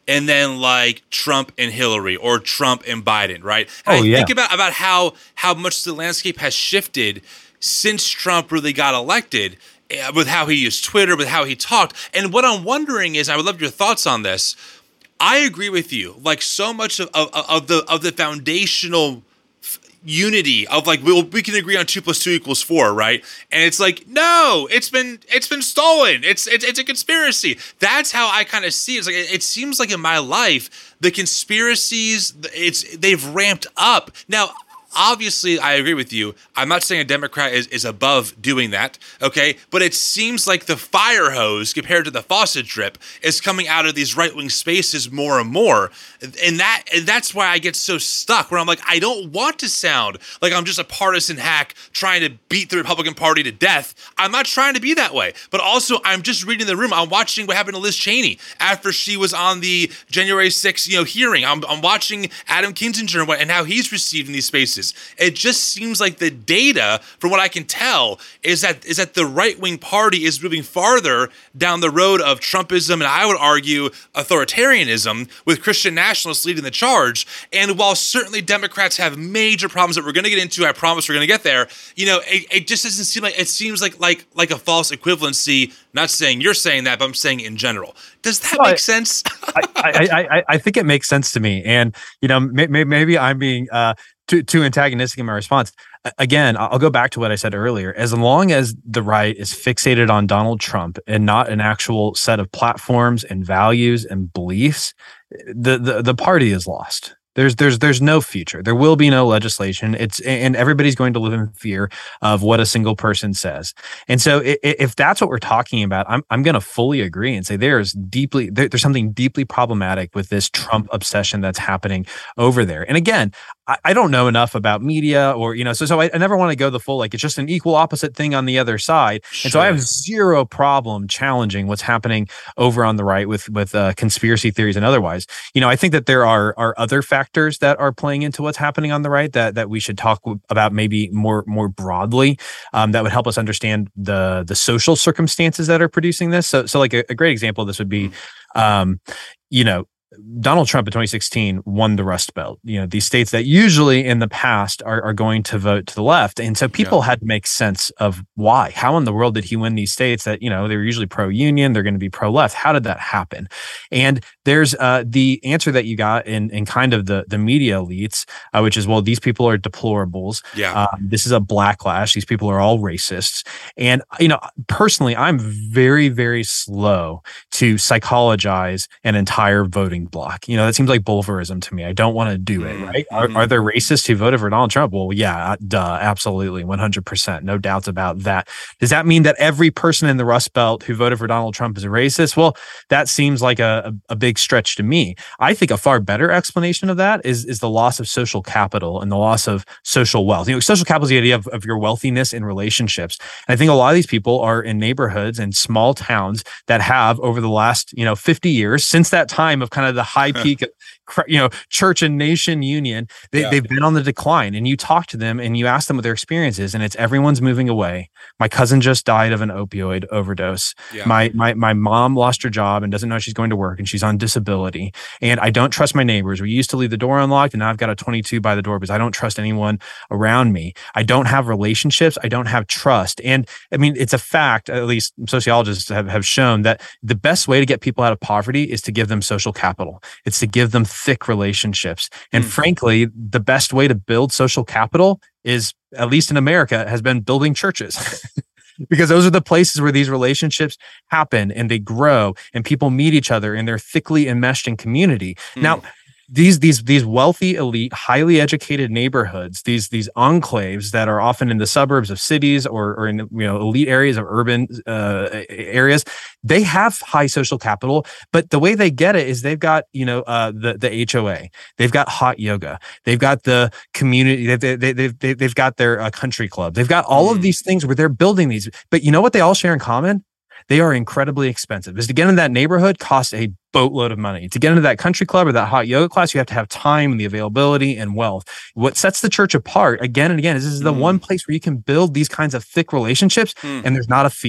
[SPEAKER 2] and then like Trump and Hillary or Trump and Biden, right? And
[SPEAKER 3] Oh,
[SPEAKER 2] I
[SPEAKER 3] yeah.
[SPEAKER 2] think about, about how how much the landscape has shifted since Trump really got elected, uh, with how he used Twitter, with how he talked. And what I'm wondering is, I would love your thoughts on this. I agree with you. Like so much of, of, of the of the foundational f- unity of like we we can agree on two plus two equals four, right? And it's like no, it's been it's been stolen. It's it's it's a conspiracy. That's how I kind of see it. It's like it, it seems like in my life the conspiracies it's they've ramped up now. Obviously, I agree with you. I'm not saying a Democrat is, is above doing that, okay? But it seems like the fire hose compared to the faucet drip is coming out of these right-wing spaces more and more. And that and that's why I get so stuck, where I'm like, I don't want to sound like I'm just a partisan hack trying to beat the Republican Party to death. I'm not trying to be that way. But also, I'm just reading the room. I'm watching what happened to Liz Cheney after she was on the January sixth you know, hearing. I'm, I'm watching Adam Kinzinger and, what, and how he's received in these spaces. It just seems like the data, from what I can tell, is that is that the right-wing party is moving farther down the road of Trumpism and I would argue authoritarianism, with Christian nationalists leading the charge. And while certainly Democrats have major problems that we're going to get into, I promise we're going to get there, you know, it, it just doesn't seem like, it seems like like like a false equivalency. Not saying you're saying that, but I'm saying in general. Does that
[SPEAKER 3] Well,
[SPEAKER 2] make sense?
[SPEAKER 3] I, I, I, I think it makes sense to me. And, you know, may, may, maybe I'm being uh, too, too antagonistic in my response. Again, I'll go back to what I said earlier. As long as the right is fixated on Donald Trump and not an actual set of platforms and values and beliefs, the, the, the party is lost. There's there's there's no future. There will be no legislation. It's and everybody's going to live in fear of what a single person says. And so if, if that's what we're talking about, I'm I'm going to fully agree and say there's deeply there, there's something deeply problematic with this Trump obsession that's happening over there. And again, I, I don't know enough about media or you know so so I, I never want to go the full like it's just an equal opposite thing on the other side.
[SPEAKER 2] Sure.
[SPEAKER 3] And so I have zero problem challenging what's happening over on the right with with uh, conspiracy theories and otherwise. You know, I think that there are are other factors that are playing into what's happening on the right that that we should talk about maybe more more broadly um, that would help us understand the the social circumstances that are producing this. So so like a, a great example of this would be, um, you know, Donald Trump in twenty sixteen won the Rust Belt. You know, these states that usually in the past are, are going to vote to the left. And so people yeah. had to make sense of why. How in the world did he win these states that, you know, they were usually pro-union, they're going to be pro-left. How did that happen? And there's uh, the answer that you got in, in kind of the, the media elites, uh, which is, well, these people are deplorables.
[SPEAKER 2] Yeah.
[SPEAKER 3] Um, this is a backlash. These people are all racists. And, you know, personally, I'm very, very slow to psychologize an entire voting block. You know, that seems like bulverism to me. I don't want to do it, right? Mm-hmm. Are, are there racists who voted for Donald Trump? Well, yeah, duh, absolutely, one hundred percent. No doubts about that. Does that mean that every person in the Rust Belt who voted for Donald Trump is a racist? Well, that seems like a, a, a big stretch to me. I think a far better explanation of that is, is the loss of social capital and the loss of social wealth. You know, social capital is the idea of, of your wealthiness in relationships. And I think a lot of these people are in neighborhoods and small towns that have, over the last, you know, fifty years, since that time of kind of the high peak of, you know, church and nation union, they, yeah. they've been on the decline. And you talk to them and you ask them what their experience is, and it's everyone's moving away. My cousin just died of an opioid overdose. Yeah. My my my mom lost her job and doesn't know she's going to work, and she's on disability. And I don't trust my neighbors. We used to leave the door unlocked, and now I've got a twenty-two by the door because I don't trust anyone around me. I don't have relationships. I don't have trust. And I mean, it's a fact, at least sociologists have, have shown, that the best way to get people out of poverty is to give them social capital. It's to give them thick relationships. And mm-hmm. frankly, the best way to build social capital is, at least in America, has been building churches. Because those are the places where these relationships happen and they grow and people meet each other and they're thickly enmeshed in community. Mm. Now, these these these wealthy, elite, highly educated neighborhoods, these these enclaves that are often in the suburbs of cities or, or in you know elite areas of urban uh, areas, they have high social capital. But the way they get it is they've got you know uh, the the H O A, they've got hot yoga, they've got the community, they've they, they, they, they've got their uh, country club, they've got all mm. of these things where they're building these. But you know what they all share in common? They are incredibly expensive. Because to get into that neighborhood costs a boatload of money. To get into that country club or that hot yoga class, you have to have time and the availability and wealth. What sets the church apart again and again is this is the mm. one place where you can build these kinds of thick relationships mm. and there's not a fee.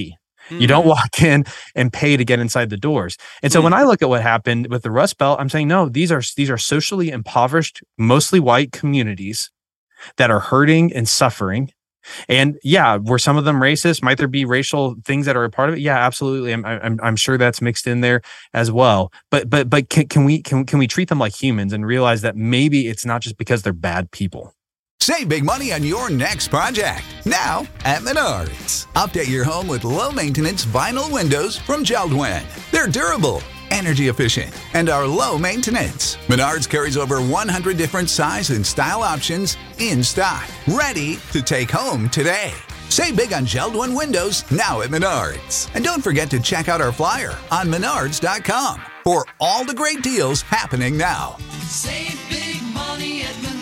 [SPEAKER 3] Mm. You don't walk in and pay to get inside the doors. And so mm. when I look at what happened with the Rust Belt, I'm saying, no, these are these are socially impoverished, mostly white communities that are hurting and suffering. And yeah, were some of them racist? Might there be racial things that are a part of it? Yeah, absolutely. I'm I'm, I'm sure that's mixed in there as well. But but but can, can we can can we treat them like humans and realize that maybe it's not just because they're bad people?
[SPEAKER 4] Save big money on your next project now at Menards. Update your home with low-maintenance vinyl windows from Jeld-Wen. They're durable, energy efficient, and are low maintenance. Menards carries over one hundred different size and style options in stock, ready to take home today. Save big on Jeld-Wen windows now at Menards. And don't forget to check out our flyer on menards dot com for all the great deals happening now.
[SPEAKER 5] Save big money at Menards.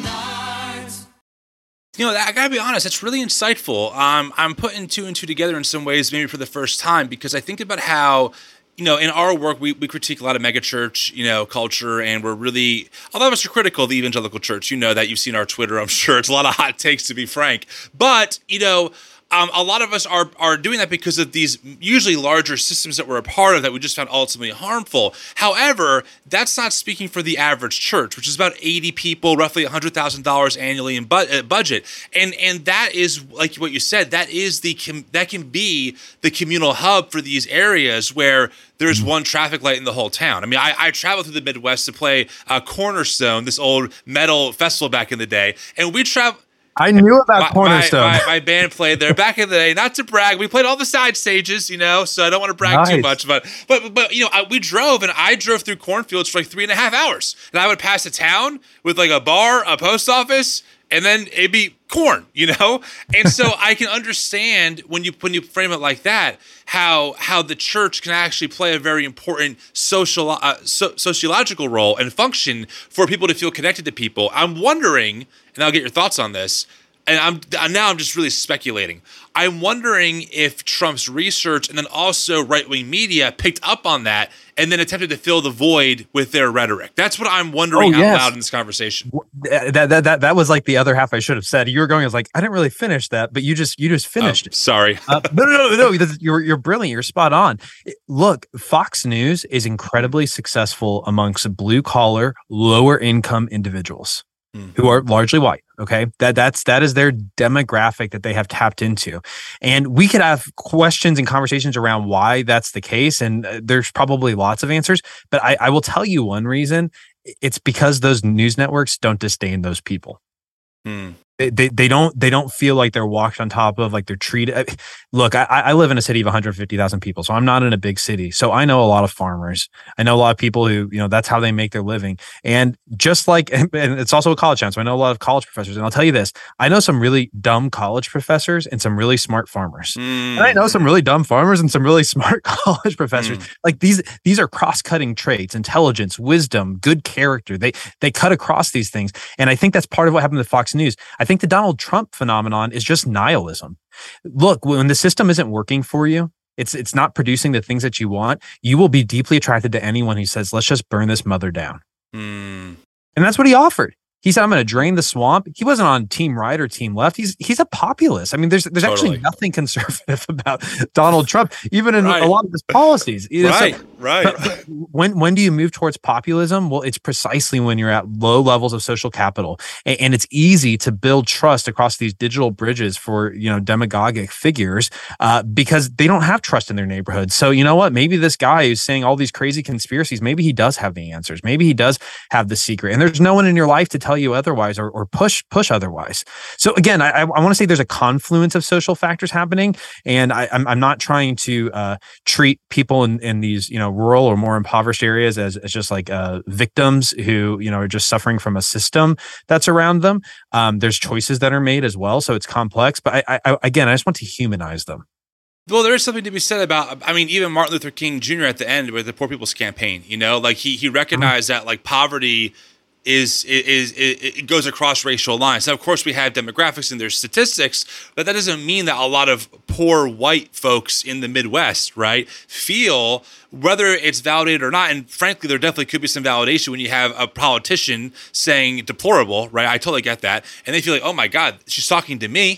[SPEAKER 2] You know, I gotta be honest, it's really insightful. Um, I'm putting two and two together in some ways, maybe for the first time, because I think about how, you know, in our work, we, we critique a lot of megachurch, you know, culture, and we're really, a lot of us are critical of the evangelical church. You know that. You've seen our Twitter, I'm sure. It's a lot of hot takes, to be frank. But, you know, Um, a lot of us are are doing that because of these usually larger systems that we're a part of that we just found ultimately harmful. However, that's not speaking for the average church, which is about eighty people, roughly one hundred thousand dollars annually in bu- uh, budget. And and that is, like what you said, that is the com- that can be the communal hub for these areas where there's mm-hmm. one traffic light in the whole town. I mean, I, I traveled through the Midwest to play uh, Cornerstone, this old metal festival back in the day, and we travel.
[SPEAKER 3] I knew about
[SPEAKER 2] my,
[SPEAKER 3] Cornerstone.
[SPEAKER 2] My, my, my band played there back in the day. Not to brag, we played all the side stages, you know. So I don't want to brag nice. too much, but but but you know, I, we drove, and I drove through cornfields for like three and a half hours, and I would pass a town with like a bar, a post office, and then it'd be corn, you know. And so I can understand when you when you frame it like that, how how the church can actually play a very important social uh, so, sociological role and function for people to feel connected to people. I'm wondering, and I'll get your thoughts on this, and I'm now I'm just really speculating. I'm wondering if Trump's research and then also right-wing media picked up on that and then attempted to fill the void with their rhetoric. That's what I'm wondering oh, yes. out loud in this conversation.
[SPEAKER 3] That, that that that was like the other half I should have said. You were going, I was like, I didn't really finish that, but you just you just finished
[SPEAKER 2] oh,
[SPEAKER 3] it.
[SPEAKER 2] Sorry.
[SPEAKER 3] uh, no, no, no, no. You're you're brilliant. You're spot on. Look, Fox News is incredibly successful amongst blue collar, lower income individuals mm. who are largely white. Okay, that that's that is their demographic that they have tapped into, and we could have questions and conversations around why that's the case, and uh, there's probably lots of answers. But I, I will tell you one reason: it's because those news networks don't disdain those people. Mm. They, they they don't they don't feel like they're walked on top of, like they're treated. Look, I, I live in a city of one hundred fifty thousand people, so I'm not in a big city. So I know a lot of farmers. I know a lot of people who, you know, that's how they make their living. And just like, and it's also a college town, so I know a lot of college professors. And I'll tell you this: I know some really dumb college professors and some really smart farmers. Mm. And I know some really dumb farmers and some really smart college professors. Mm. Like these these are cross-cutting traits: intelligence, wisdom, good character. They they cut across these things, and I think that's part of what happened to Fox News. I I think the Donald Trump phenomenon is just nihilism. Look, when the system isn't working for you, it's it's not producing the things that you want, you will be deeply attracted to anyone who says, let's just burn this mother down. Mm. And that's what he offered. He said, I'm going to drain the swamp. He wasn't on team right or team left. He's he's a populist. I mean, there's there's totally. actually nothing conservative about Donald Trump, even in right. a lot of his policies.
[SPEAKER 2] Right,
[SPEAKER 3] so,
[SPEAKER 2] right.
[SPEAKER 3] But, but when when do you move towards populism? Well, it's precisely when you're at low levels of social capital, and, and it's easy to build trust across these digital bridges for, you know, demagogic figures uh, because they don't have trust in their neighborhood. So you know what? Maybe this guy who's saying all these crazy conspiracies, maybe he does have the answers. Maybe he does have the secret, and there's no one in your life to tell you otherwise or, or push push otherwise. So again, I, I want to say there's a confluence of social factors happening, and I, I'm I'm not trying to uh, treat people in, in these, you know, rural or more impoverished areas as, as just like uh, victims who, you know, are just suffering from a system that's around them. Um, there's choices that are made as well, so it's complex. But I, I again, I just want to humanize them.
[SPEAKER 2] Well, there is something to be said about, I mean, even Martin Luther King Junior at the end with the Poor People's Campaign, you know, like he he recognized mm-hmm. that like poverty Is, is is it goes across racial lines. Now, of course, we have demographics and there's statistics, but that doesn't mean that a lot of poor white folks in the Midwest, right, feel, whether it's validated or not, and frankly, there definitely could be some validation when you have a politician saying deplorable, right? I totally get that. And they feel like, oh my God, she's talking to me.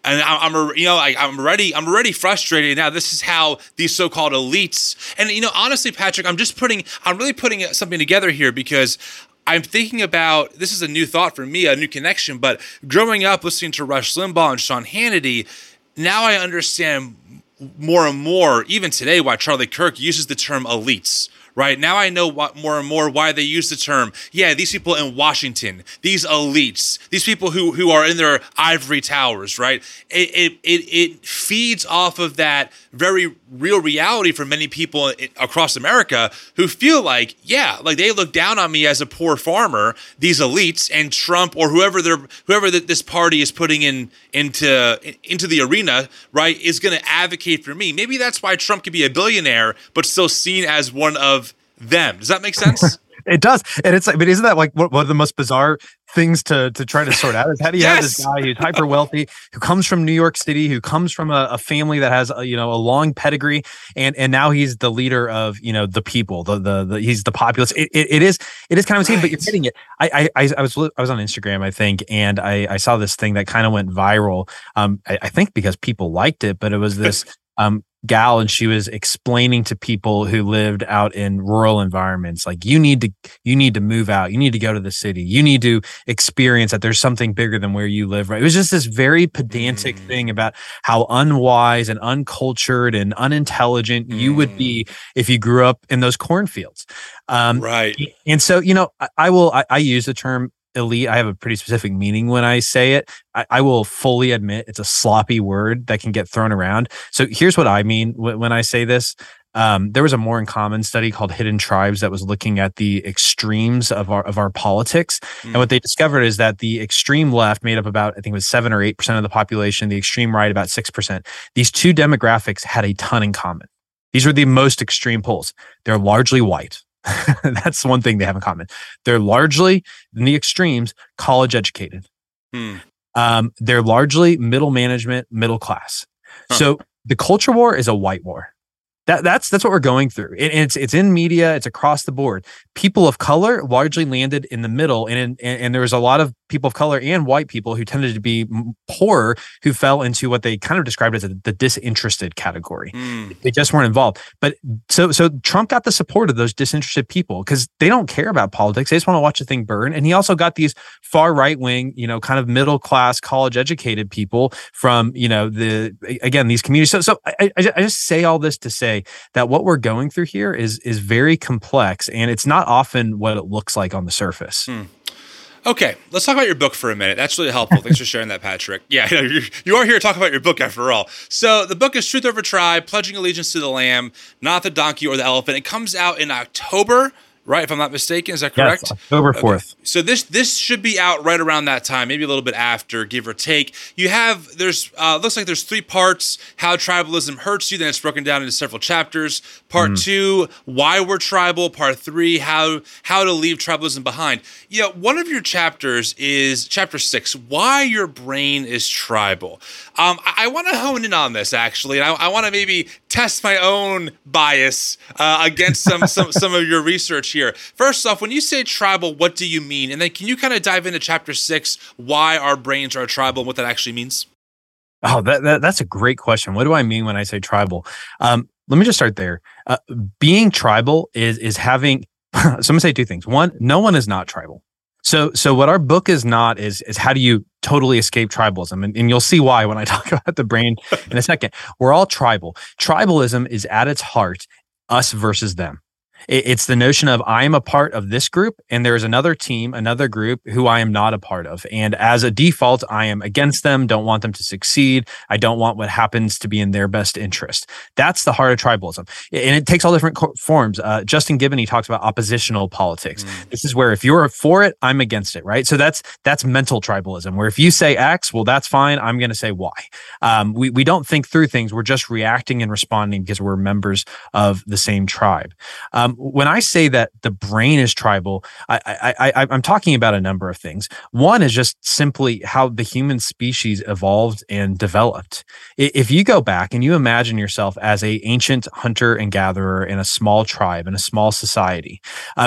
[SPEAKER 2] And I'm, I'm you know, I, I'm already, I'm already frustrated now. This is how these so-called elites, and you know, honestly, Patrick, I'm just putting, I'm really putting something together here because I'm thinking about, this is a new thought for me, a new connection. But growing up listening to Rush Limbaugh and Sean Hannity, now I understand more and more, even today, why Charlie Kirk uses the term elites. Right now, I know what, more and more why they use the term. Yeah, these people in Washington, these elites, these people who who are in their ivory towers. Right? It it it, it feeds off of that very real reality for many people in, across America who feel like, yeah, like they look down on me as a poor farmer. These elites and Trump or whoever they're whoever that this party is putting in into into the arena, right, is going to advocate for me. Maybe that's why Trump could be a billionaire, but still seen as one of them. Does that make sense?
[SPEAKER 3] It does. And it's like, but isn't that like one of the most bizarre things to to try to sort out? Is how do you yes. have this guy who's hyper wealthy, who comes from New York City, who comes from a, a family that has a, you know, a long pedigree, and and now he's the leader of, you know, the people, the the, the he's the populace. It, it, it is it is kind of insane, right. But you're hitting it. I I I was I was on Instagram, I think, and I I saw this thing that kind of went viral. Um, I, I think because people liked it, but it was this um. gal, and she was explaining to people who lived out in rural environments, like, you need to you need to move out, you need to go to the city, you need to experience that there's something bigger than where you live. Right? It was just this very pedantic mm. thing about how unwise and uncultured and unintelligent mm. you would be if you grew up in those cornfields. Um,
[SPEAKER 2] right.
[SPEAKER 3] And so, you know, I, I will I, I use the term elite. I have a pretty specific meaning when I say it. I, I will fully admit it's a sloppy word that can get thrown around. So here's what I mean w- when I say this. Um, there was a More in Common study called Hidden Tribes that was looking at the extremes of our of our politics. Mm. And what they discovered is that the extreme left made up about, I think it was seven or eight percent of the population, the extreme right about six percent. These two demographics had a ton in common. These were the most extreme polls. They're largely white. That's one thing they have in common. They're largely, in the extremes, college educated. Hmm. Um, they're largely middle management, middle class. Huh. So the culture war is a white war. That that's that's what we're going through. And it's it's in media. It's across the board. People of color largely landed in the middle, and and, and there was a lot of people of color and white people who tended to be poorer, who fell into what they kind of described as a, the disinterested category. Mm. They just weren't involved. But so so Trump got the support of those disinterested people because they don't care about politics. They just want to watch the thing burn. And he also got these far right wing, you know, kind of middle class, college educated people from, you know, the again these communities. So so I I, I just say all this to say that what we're going through here is is very complex, and it's not often what it looks like on the surface.
[SPEAKER 2] Hmm. Okay, let's talk about your book for a minute. That's really helpful. Thanks for sharing that, Patrick. Yeah, you, you are here to talk about your book after all. So the book is Truth Over Tribe, Pledging Allegiance to the Lamb, Not the Donkey or the Elephant. It comes out in October, right? If I'm not mistaken, is that correct?
[SPEAKER 3] Yes, October fourth.
[SPEAKER 2] Okay. So this this should be out right around that time, maybe a little bit after, give or take. You have, there's, uh, looks like there's three parts: how tribalism hurts you. Then it's broken down into several chapters. Part mm. two, why we're tribal. Part three, how how to leave tribalism behind. You know, one of your chapters is chapter six, why your brain is tribal. Um, I, I want to hone in on this actually, and I, I want to maybe test my own bias uh, against some some some of your research here. First off, when you say tribal, what do you mean? And then can you kind of dive into chapter six, why our brains are tribal and what that actually means?
[SPEAKER 3] Oh, that, that that's a great question. What do I mean when I say tribal? Um, let me just start there. Uh, being tribal is is having, so I'm going to say two things. One, no one is not tribal. So so what our book is not is is how do you totally escape tribalism? And, and you'll see why when I talk about the brain in a second. We're all tribal. Tribalism is at its heart us versus them. It's the notion of I am a part of this group and there's another team, another group who I am not a part of. And as a default, I am against them, don't want them to succeed. I don't want what happens to be in their best interest. That's the heart of tribalism. And it takes all different co- forms. Uh, Justin Giboney talks about oppositional politics. Mm. This is where if you're for it, I'm against it, right? So that's that's mental tribalism, where if you say X, well, that's fine. I'm going to say Y. Um, we, we don't think through things. We're just reacting and responding because we're members of the same tribe. Um, When I say that the brain is tribal, I, I, I, I'm talking about a number of things. One is just simply how the human species evolved and developed. If you go back and you imagine yourself as a ancient hunter and gatherer in a small tribe, in a small society, um,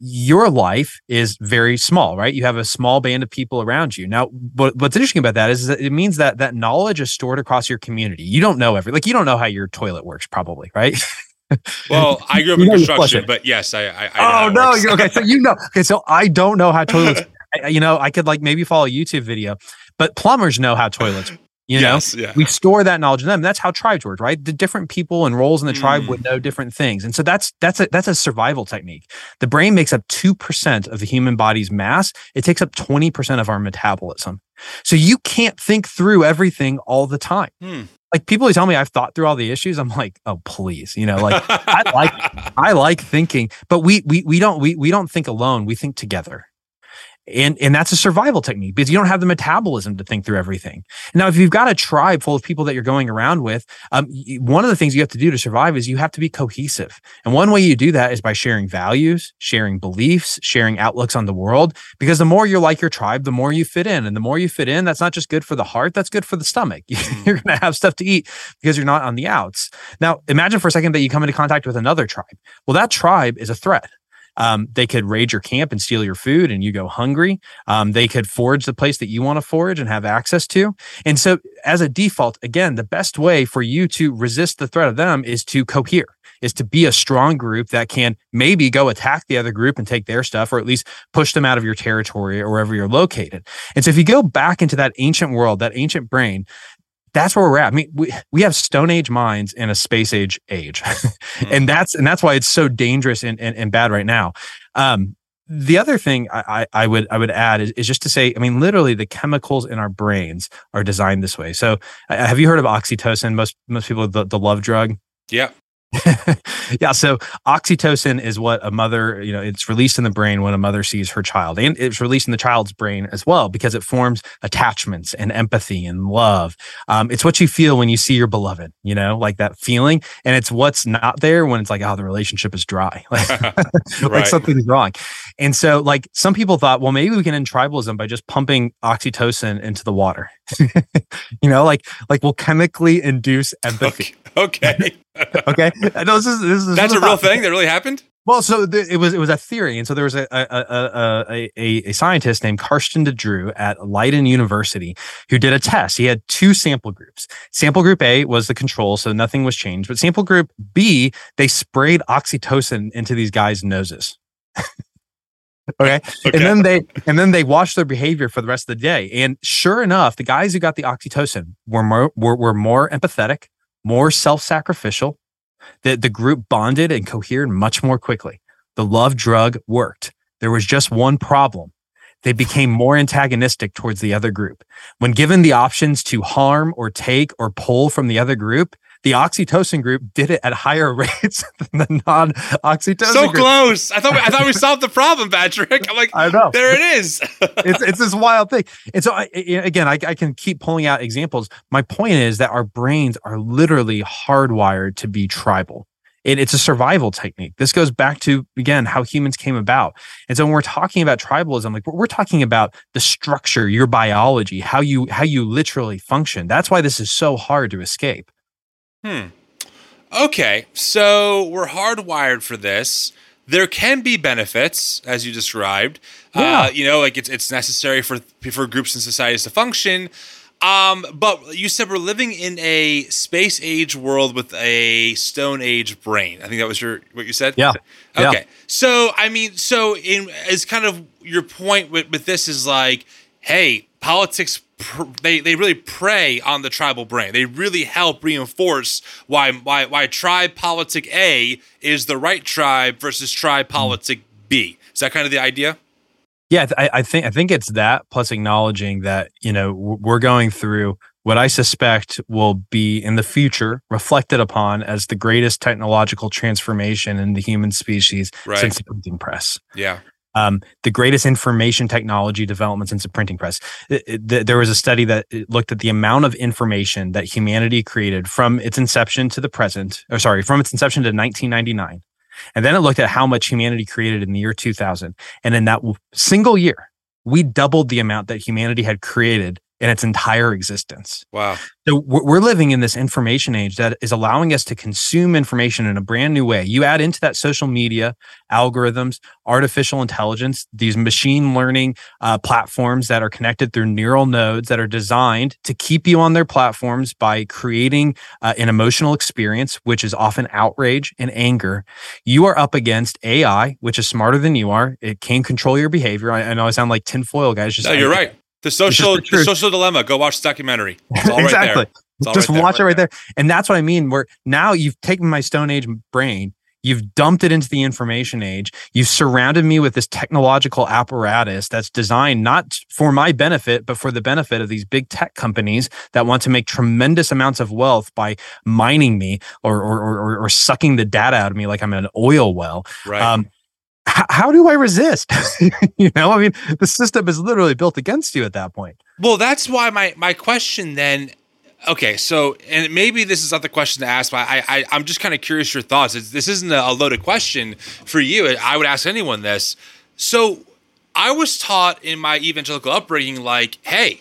[SPEAKER 3] your life is very small, right? You have a small band of people around you. Now, what, what's interesting about that is, is that it means that that knowledge is stored across your community. You don't know every, like you don't know how your toilet works, probably, right?
[SPEAKER 2] Well, I grew up
[SPEAKER 3] You
[SPEAKER 2] in
[SPEAKER 3] know you
[SPEAKER 2] construction,
[SPEAKER 3] flush it.
[SPEAKER 2] but yes, I. I, I know
[SPEAKER 3] Oh
[SPEAKER 2] how it
[SPEAKER 3] no!
[SPEAKER 2] works.
[SPEAKER 3] you're- Okay, so you know. Okay, so I don't know how toilets. I- you know, I could like maybe follow a YouTube video, but plumbers know how toilets. You know,
[SPEAKER 2] Yes, yeah.
[SPEAKER 3] we store that knowledge in them. That's how tribes work, right? The different people and roles in the tribe
[SPEAKER 2] Mm.
[SPEAKER 3] would know different things, and so that's that's a that's a survival technique. The brain makes up two percent of the human body's mass. It takes up twenty percent of our metabolism. So you can't think through everything all the time.
[SPEAKER 2] Hmm.
[SPEAKER 3] Like people who tell me I've thought through all the issues, I'm like, oh please, you know, like I like I like thinking, but we we we don't we we don't think alone. We think together. And and that's a survival technique because you don't have the metabolism to think through everything. Now, if you've got a tribe full of people that you're going around with, um, y- one of the things you have to do to survive is you have to be cohesive. And one way you do that is by sharing values, sharing beliefs, sharing outlooks on the world. Because the more you're like your tribe, the more you fit in. And the more you fit in, that's not just good for the heart, that's good for the stomach. You're going to have stuff to eat because you're not on the outs. Now, imagine for a second that you come into contact with another tribe. Well, that tribe is a threat. Um, they could raid your camp and steal your food and you go hungry. Um, they could forage the place that you want to forage and have access to. And so as a default, again, the best way for you to resist the threat of them is to cohere, is to be a strong group that can maybe go attack the other group and take their stuff, or at least push them out of your territory or wherever you're located. And so if you go back into that ancient world, that ancient brain, that's where we're at. I mean, we, we have Stone Age minds in a space age age. and that's and that's why it's so dangerous and, and, and bad right now. Um, the other thing I, I, I would I would add is, is just to say, I mean, literally the chemicals in our brains are designed this way. So uh, have you heard of oxytocin? Most most people, the, the love drug.
[SPEAKER 2] Yeah.
[SPEAKER 3] Yeah. So oxytocin is what a mother, you know, it's released in the brain when a mother sees her child, and it's released in the child's brain as well because it forms attachments and empathy and love. Um, it's what you feel when you see your beloved, you know, like that feeling. And it's what's not there when it's like, oh, the relationship is dry, like, like
[SPEAKER 2] Right.
[SPEAKER 3] something's wrong. And so like some people thought, well, maybe we can end tribalism by just pumping oxytocin into the water, you know, like, like we'll chemically induce empathy.
[SPEAKER 2] Okay.
[SPEAKER 3] Okay. No, this is, this is,
[SPEAKER 2] That's
[SPEAKER 3] this
[SPEAKER 2] a
[SPEAKER 3] is
[SPEAKER 2] real
[SPEAKER 3] not-
[SPEAKER 2] thing that really happened?
[SPEAKER 3] Well, so th- it was it was a theory, and so there was a a a a, a, a scientist named Karsten de Drew at Leiden University who did a test. He had two sample groups. Sample group A was the control, so nothing was changed. But sample group B, they sprayed oxytocin into these guys' noses. Okay.
[SPEAKER 2] Okay.
[SPEAKER 3] And then they and then they watched their behavior for the rest of the day. And sure enough, the guys who got the oxytocin were more were, were more empathetic, more self-sacrificial. The, the group bonded and cohered much more quickly. The love drug worked. There was just one problem. They became more antagonistic towards the other group. When given the options to harm or take or pull from the other group, the oxytocin group did it at higher rates than the non-oxytocin
[SPEAKER 2] So
[SPEAKER 3] group.
[SPEAKER 2] close. I thought we, I thought we solved the problem, Patrick. I'm like,
[SPEAKER 3] I know.
[SPEAKER 2] there it is.
[SPEAKER 3] it's it's this wild thing. And so I, I- again, I, I can keep pulling out examples. My point is that our brains are literally hardwired to be tribal. It, it's a survival technique. This goes back to, again, how humans came about. And so when we're talking about tribalism, like we're, we're talking about the structure, your biology, how you how you literally function. That's why this is so hard to escape.
[SPEAKER 2] Hmm. Okay, so we're hardwired for this. There can be benefits, as you described.
[SPEAKER 3] Yeah.
[SPEAKER 2] Uh, you know, like it's it's necessary for for groups and societies to function. Um, but you said we're living in a space age world with a Stone Age brain. I think that was your what you said.
[SPEAKER 3] Yeah.
[SPEAKER 2] Okay.
[SPEAKER 3] Yeah.
[SPEAKER 2] So I mean, so in as kind of your point with, with this is like, hey, politics. Pr- they they really prey on the tribal brain. They really help reinforce why why why tribe politic A is the right tribe versus tribe politic B. Is that kind of the idea?
[SPEAKER 3] Yeah, I, I think I think it's that plus acknowledging that, you know, we're going through what I suspect will be in the future reflected upon as the greatest technological transformation in the human species
[SPEAKER 2] Right.
[SPEAKER 3] since the printing press.
[SPEAKER 2] Yeah.
[SPEAKER 3] Um, the greatest information technology development since the printing press. It- it- th- there was a study that looked at the amount of information that humanity created from its inception to the present, or sorry, from its inception to nineteen ninety-nine. And then it looked at how much humanity created in the year two thousand. And in that w- single year, we doubled the amount that humanity had created in its entire existence.
[SPEAKER 2] Wow.
[SPEAKER 3] So we're living in this information age that is allowing us to consume information in a brand new way. You add into that social media, algorithms, artificial intelligence, these machine learning uh, platforms that are connected through neural nodes that are designed to keep you on their platforms by creating uh, an emotional experience, which is often outrage and anger. You are up against A I, which is smarter than you are. It can control your behavior. I, I know I sound like tinfoil guys. Just
[SPEAKER 2] no, you're right. The social, the, the social dilemma. Go watch the documentary. It's all
[SPEAKER 3] exactly.
[SPEAKER 2] Right there.
[SPEAKER 3] Just
[SPEAKER 2] right
[SPEAKER 3] watch
[SPEAKER 2] there.
[SPEAKER 3] it right there. And that's what I mean. Where now you've taken my Stone Age brain, you've dumped it into the information age. You've surrounded me with this technological apparatus that's designed not for my benefit, but for the benefit of these big tech companies that want to make tremendous amounts of wealth by mining me or or or, or sucking the data out of me like I'm an oil well.
[SPEAKER 2] Right.
[SPEAKER 3] Um, How, how do I resist? You know, I mean, the system is literally built against you at that point.
[SPEAKER 2] Well, that's why my my question then. Okay, so and maybe this is not the question to ask, but I, I I'm just kind of curious your thoughts. It's, this isn't a loaded question for you. I would ask anyone this. So I was taught in my evangelical upbringing, like, hey,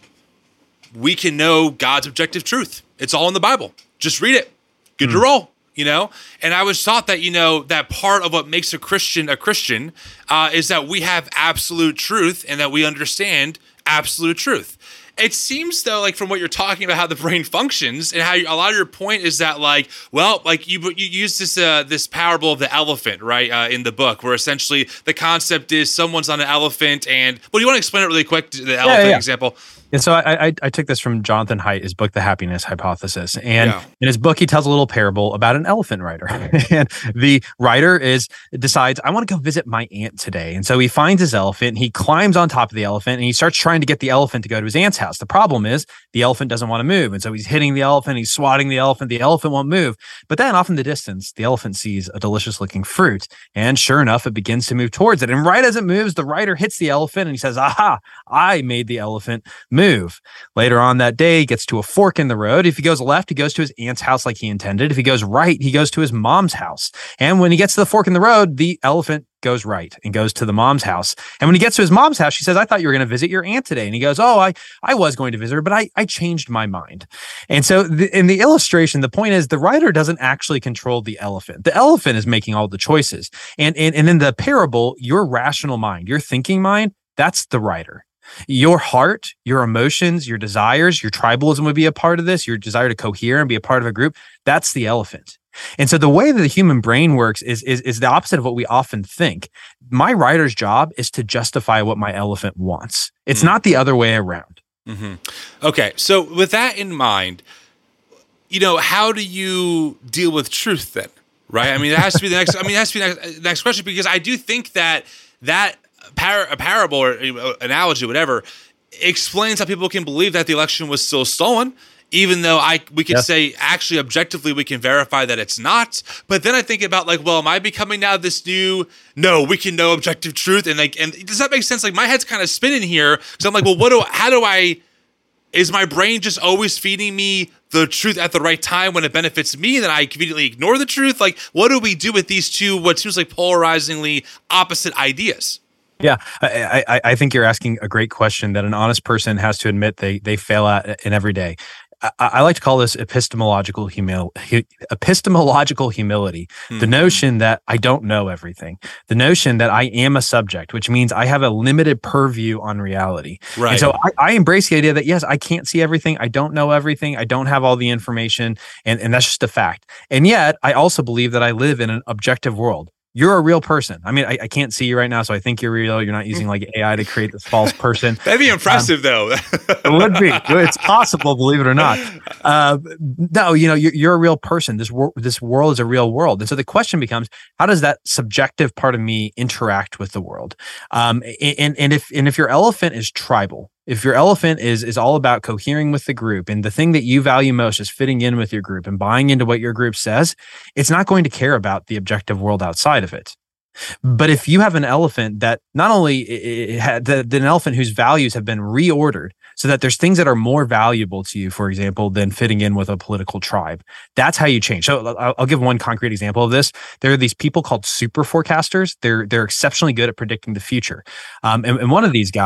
[SPEAKER 2] we can know God's objective truth. It's all in the Bible. Just read it. Good mm. to roll. You know, and I was taught that, you know, that part of what makes a Christian a Christian uh, is that we have absolute truth and that we understand absolute truth. It seems, though, like from what you're talking about, how the brain functions and how you, a lot of your point is that, like, well, like you you use this uh, this parable of the elephant, right, uh, in the book, where essentially the concept is someone's on an elephant and, well, you want to explain it really quick, the elephant yeah, yeah. example?
[SPEAKER 3] And so I, I I took this from Jonathan Haidt, his book, The Happiness Hypothesis. And
[SPEAKER 2] yeah.
[SPEAKER 3] in his book, he tells a little parable about an elephant rider. And the rider is decides, I want to go visit my aunt today. And so he finds his elephant, he climbs on top of the elephant, and he starts trying to get the elephant to go to his aunt's house. The problem is the elephant doesn't want to move. And so he's hitting the elephant, he's swatting the elephant, the elephant won't move. But then off in the distance, the elephant sees a delicious looking fruit. And sure enough, it begins to move towards it. And right as it moves, the rider hits the elephant and he says, aha, I made the elephant move. Later on that day, he gets to a fork in the road. If he goes left, he goes to his aunt's house like he intended. If he goes right, he goes to his mom's house. And when he gets to the fork in the road, the elephant goes right and goes to the mom's house. And when he gets to his mom's house, she says, I thought you were going to visit your aunt today. And he goes, oh, I, I was going to visit her, but I, I changed my mind. And so the, in the illustration, the point is the rider doesn't actually control the elephant. The elephant is making all the choices. And, and, and in the parable, your rational mind, your thinking mind, that's the rider. Your heart, your emotions, your desires, your tribalism would be a part of this, your desire to cohere and be a part of a group, that's the elephant. And so the way that the human brain works is, is, is the opposite of what we often think. My rider's job is to justify what my elephant wants. It's mm-hmm. not the other way around.
[SPEAKER 2] Mm-hmm. Okay, so with that in mind, you know, how do you deal with truth then, right? I mean, it has to be the next, I mean, it has to be the next, next question, because I do think that that Par- a parable or analogy, whatever, explains how people can believe that the election was still stolen, even though I we could yeah. say actually objectively we can verify that it's not. But then I think about like, well, am I becoming now this new? No, we can know objective truth, and like, and does that make sense? Like my head's kind of spinning here, so I'm like, well, what do? How do I? Is my brain just always feeding me the truth at the right time when it benefits me, and then I conveniently ignore the truth? Like, what do we do with these two, what seems like polarizingly opposite ideas?
[SPEAKER 3] Yeah, I, I, I think you're asking a great question that an honest person has to admit they they fail at in every day. I, I like to call this epistemological humil epistemological humility. Mm-hmm. The notion that I don't know everything. The notion that I am a subject, which means I have a limited purview on reality. Right. And so I, I embrace the idea that yes, I can't see everything. I don't know everything. I don't have all the information, and, and that's just a fact. And yet, I also believe that I live in an objective world. You're a real person. I mean, I, I can't see you right now, so I think you're real. You're not using like A I to create this false person.
[SPEAKER 2] That'd be impressive, um, though.
[SPEAKER 3] It would be. It's possible, believe it or not. Uh, no, you know, you're, you're a real person. This wor- this world is a real world, and so the question becomes: how does that subjective part of me interact with the world? Um, and and if and if your elephant is tribal. If your elephant is is all about cohering with the group, and the thing that you value most is fitting in with your group and buying into what your group says, it's not going to care about the objective world outside of it. But if you have an elephant that not only it had the, the an elephant whose values have been reordered so that there's things that are more valuable to you, for example, than fitting in with a political tribe, that's how you change. So I'll, I'll give one concrete example of this. There are these people called super forecasters. They're they're exceptionally good at predicting the future. Um, and, and one of these guys,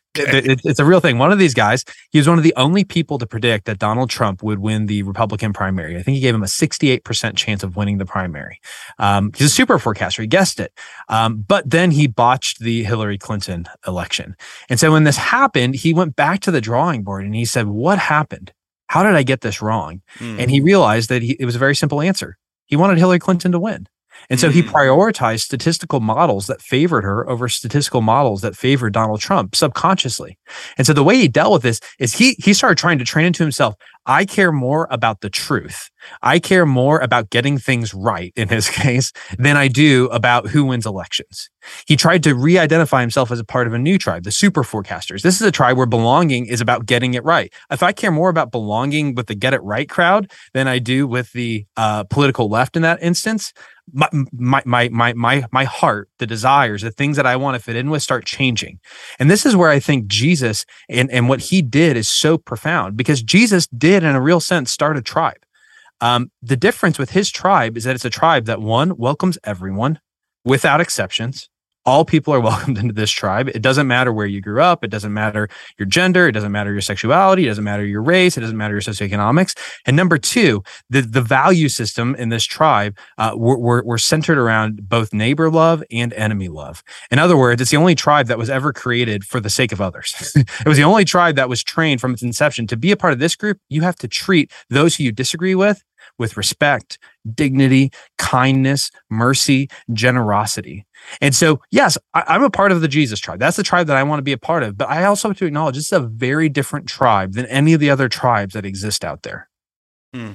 [SPEAKER 3] It, it, it's a real thing. One of these guys, he was one of the only people to predict that Donald Trump would win the Republican primary. I think he gave him a sixty-eight percent chance of winning the primary. Um, he's a super forecaster. He guessed it. Um, but then he botched the Hillary Clinton election. And so when this happened, he went back to the drawing board and he said, what happened? How did I get this wrong? Mm. And he realized that he, it was a very simple answer. He wanted Hillary Clinton to win. And so he prioritized statistical models that favored her over statistical models that favored Donald Trump subconsciously. And so the way he dealt with this is he he started trying to train into himself, I care more about the truth. I care more about getting things right, in his case, than I do about who wins elections. He tried to re-identify himself as a part of a new tribe, the super forecasters. This is a tribe where belonging is about getting it right. If I care more about belonging with the get it right crowd than I do with the uh, political left in that instance, my, my, my, my, my, my heart, the desires, the things that I want to fit in with start changing. And this is where I think Jesus and, and what he did is so profound, because Jesus did, in a real sense, start a tribe. Um, the difference with his tribe is that it's a tribe that, one, welcomes everyone without exceptions. All people are welcomed into this tribe. It doesn't matter where you grew up. It doesn't matter your gender. It doesn't matter your sexuality. It doesn't matter your race. It doesn't matter your socioeconomics. And number two, the, the value system in this tribe uh, were, were, were centered around both neighbor love and enemy love. In other words, it's the only tribe that was ever created for the sake of others. It was the only tribe that was trained from its inception. To be a part of this group, you have to treat those who you disagree with with respect, dignity, kindness, mercy, generosity. And so, yes, I, I'm a part of the Jesus tribe. That's the tribe that I want to be a part of. But I also have to acknowledge this is a very different tribe than any of the other tribes that exist out there.
[SPEAKER 2] Hmm.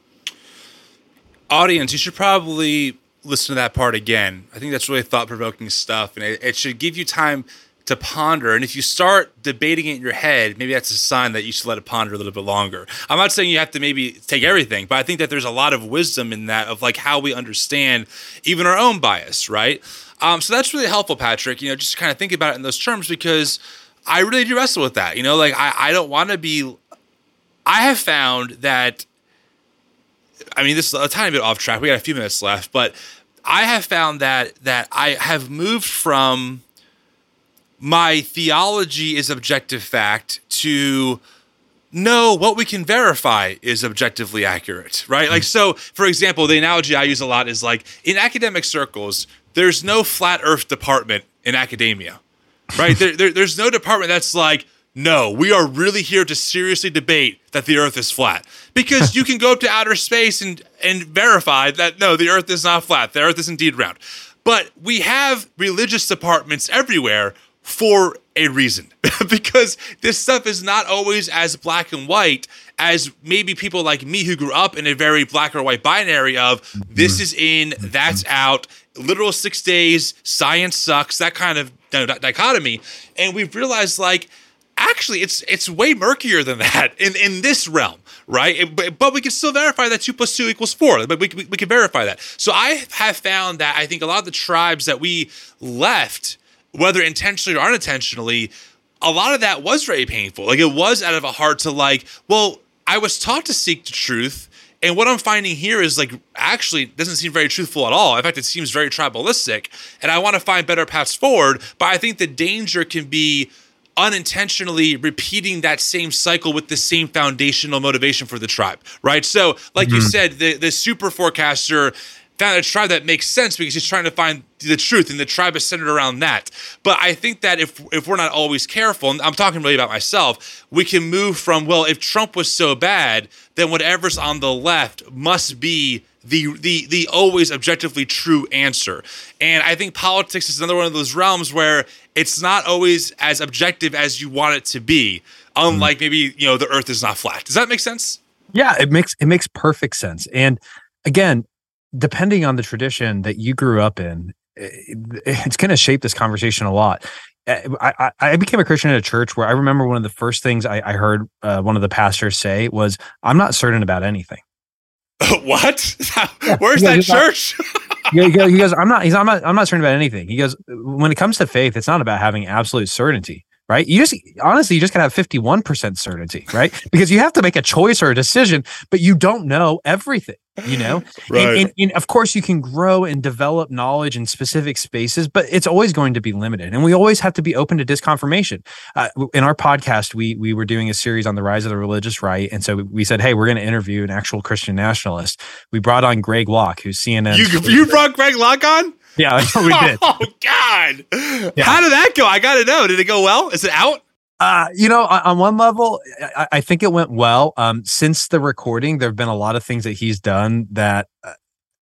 [SPEAKER 2] Audience, you should probably listen to that part again. I think that's really thought-provoking stuff, and it, it should give you time to ponder. And if you start debating it in your head, maybe that's a sign that you should let it ponder a little bit longer. I'm not saying you have to maybe take everything, but I think that there's a lot of wisdom in that, of like how we understand even our own bias, right? Um, so that's really helpful, Patrick, you know, just kind of think about it in those terms, because I really do wrestle with that. You know, like I, I don't want to be, I have found that, I mean, this is a tiny bit off track. We got a few minutes left, but I have found that, that I have moved from my theology is objective fact to no, what we can verify is objectively accurate, right? Like, so for example, the analogy I use a lot is like in academic circles, there's no flat earth department in academia, right? there, there, there's no department that's like, no, we are really here to seriously debate that the earth is flat, because you can go up to outer space and, and verify that, no, the earth is not flat. The earth is indeed round. But we have religious departments everywhere for a reason, because this stuff is not always as black and white as maybe people like me who grew up in a very black or white binary of this is in, that's out, literal six days, science sucks, that kind of dichotomy. And we've realized like, actually, it's it's way murkier than that in, in this realm, right? But, but we can still verify that two plus two equals four. But we, we, we can verify that. So I have found that I think a lot of the tribes that we left, whether intentionally or unintentionally, a lot of that was very painful. Like it was out of a heart to like, well, I was taught to seek the truth. And what I'm finding here is like, actually doesn't seem very truthful at all. In fact, it seems very tribalistic. And I want to find better paths forward. But I think the danger can be unintentionally repeating that same cycle with the same foundational motivation for the tribe, right? So like mm-hmm. you said, the, the super forecaster found a tribe that makes sense because he's trying to find the truth, and the tribe is centered around that. But I think that if if we're not always careful, and I'm talking really about myself, we can move from, well, if Trump was so bad, then whatever's on the left must be the the the always objectively true answer. And I think politics is another one of those realms where it's not always as objective as you want it to be, unlike mm-hmm. maybe, you know, the earth is not flat. Does that make sense?
[SPEAKER 3] Yeah, it makes it makes perfect sense. And again, depending on the tradition that you grew up in, it's going to shape this conversation a lot. I, I, I became a Christian at a church where I remember one of the first things I, I heard uh, one of the pastors say was, "I'm not certain about anything."
[SPEAKER 2] What? Where's that
[SPEAKER 3] goes,
[SPEAKER 2] church?
[SPEAKER 3] he goes, he goes, I'm not, he's, I'm not, I'm not certain about anything. He goes, when it comes to faith, it's not about having absolute certainty, right? You just honestly, you just gotta have fifty-one percent certainty, right? Because you have to make a choice or a decision, but you don't know everything, you know?
[SPEAKER 2] Right.
[SPEAKER 3] And, and, and of course, you can grow and develop knowledge in specific spaces, but it's always going to be limited. And we always have to be open to disconfirmation. Uh, in our podcast, we we were doing a series on the rise of the religious right. And so we said, hey, we're going to interview an actual Christian nationalist. We brought on Greg Locke, who's C N N.
[SPEAKER 2] You, you brought Greg Locke on?
[SPEAKER 3] Yeah, that's what we did.
[SPEAKER 2] Oh, God.
[SPEAKER 3] Yeah.
[SPEAKER 2] How did that go? I got to know. Did it go well? Is it out?
[SPEAKER 3] Uh, you know, on, on one level, I, I think it went well. Um, since the recording, there have been a lot of things that he's done that, uh,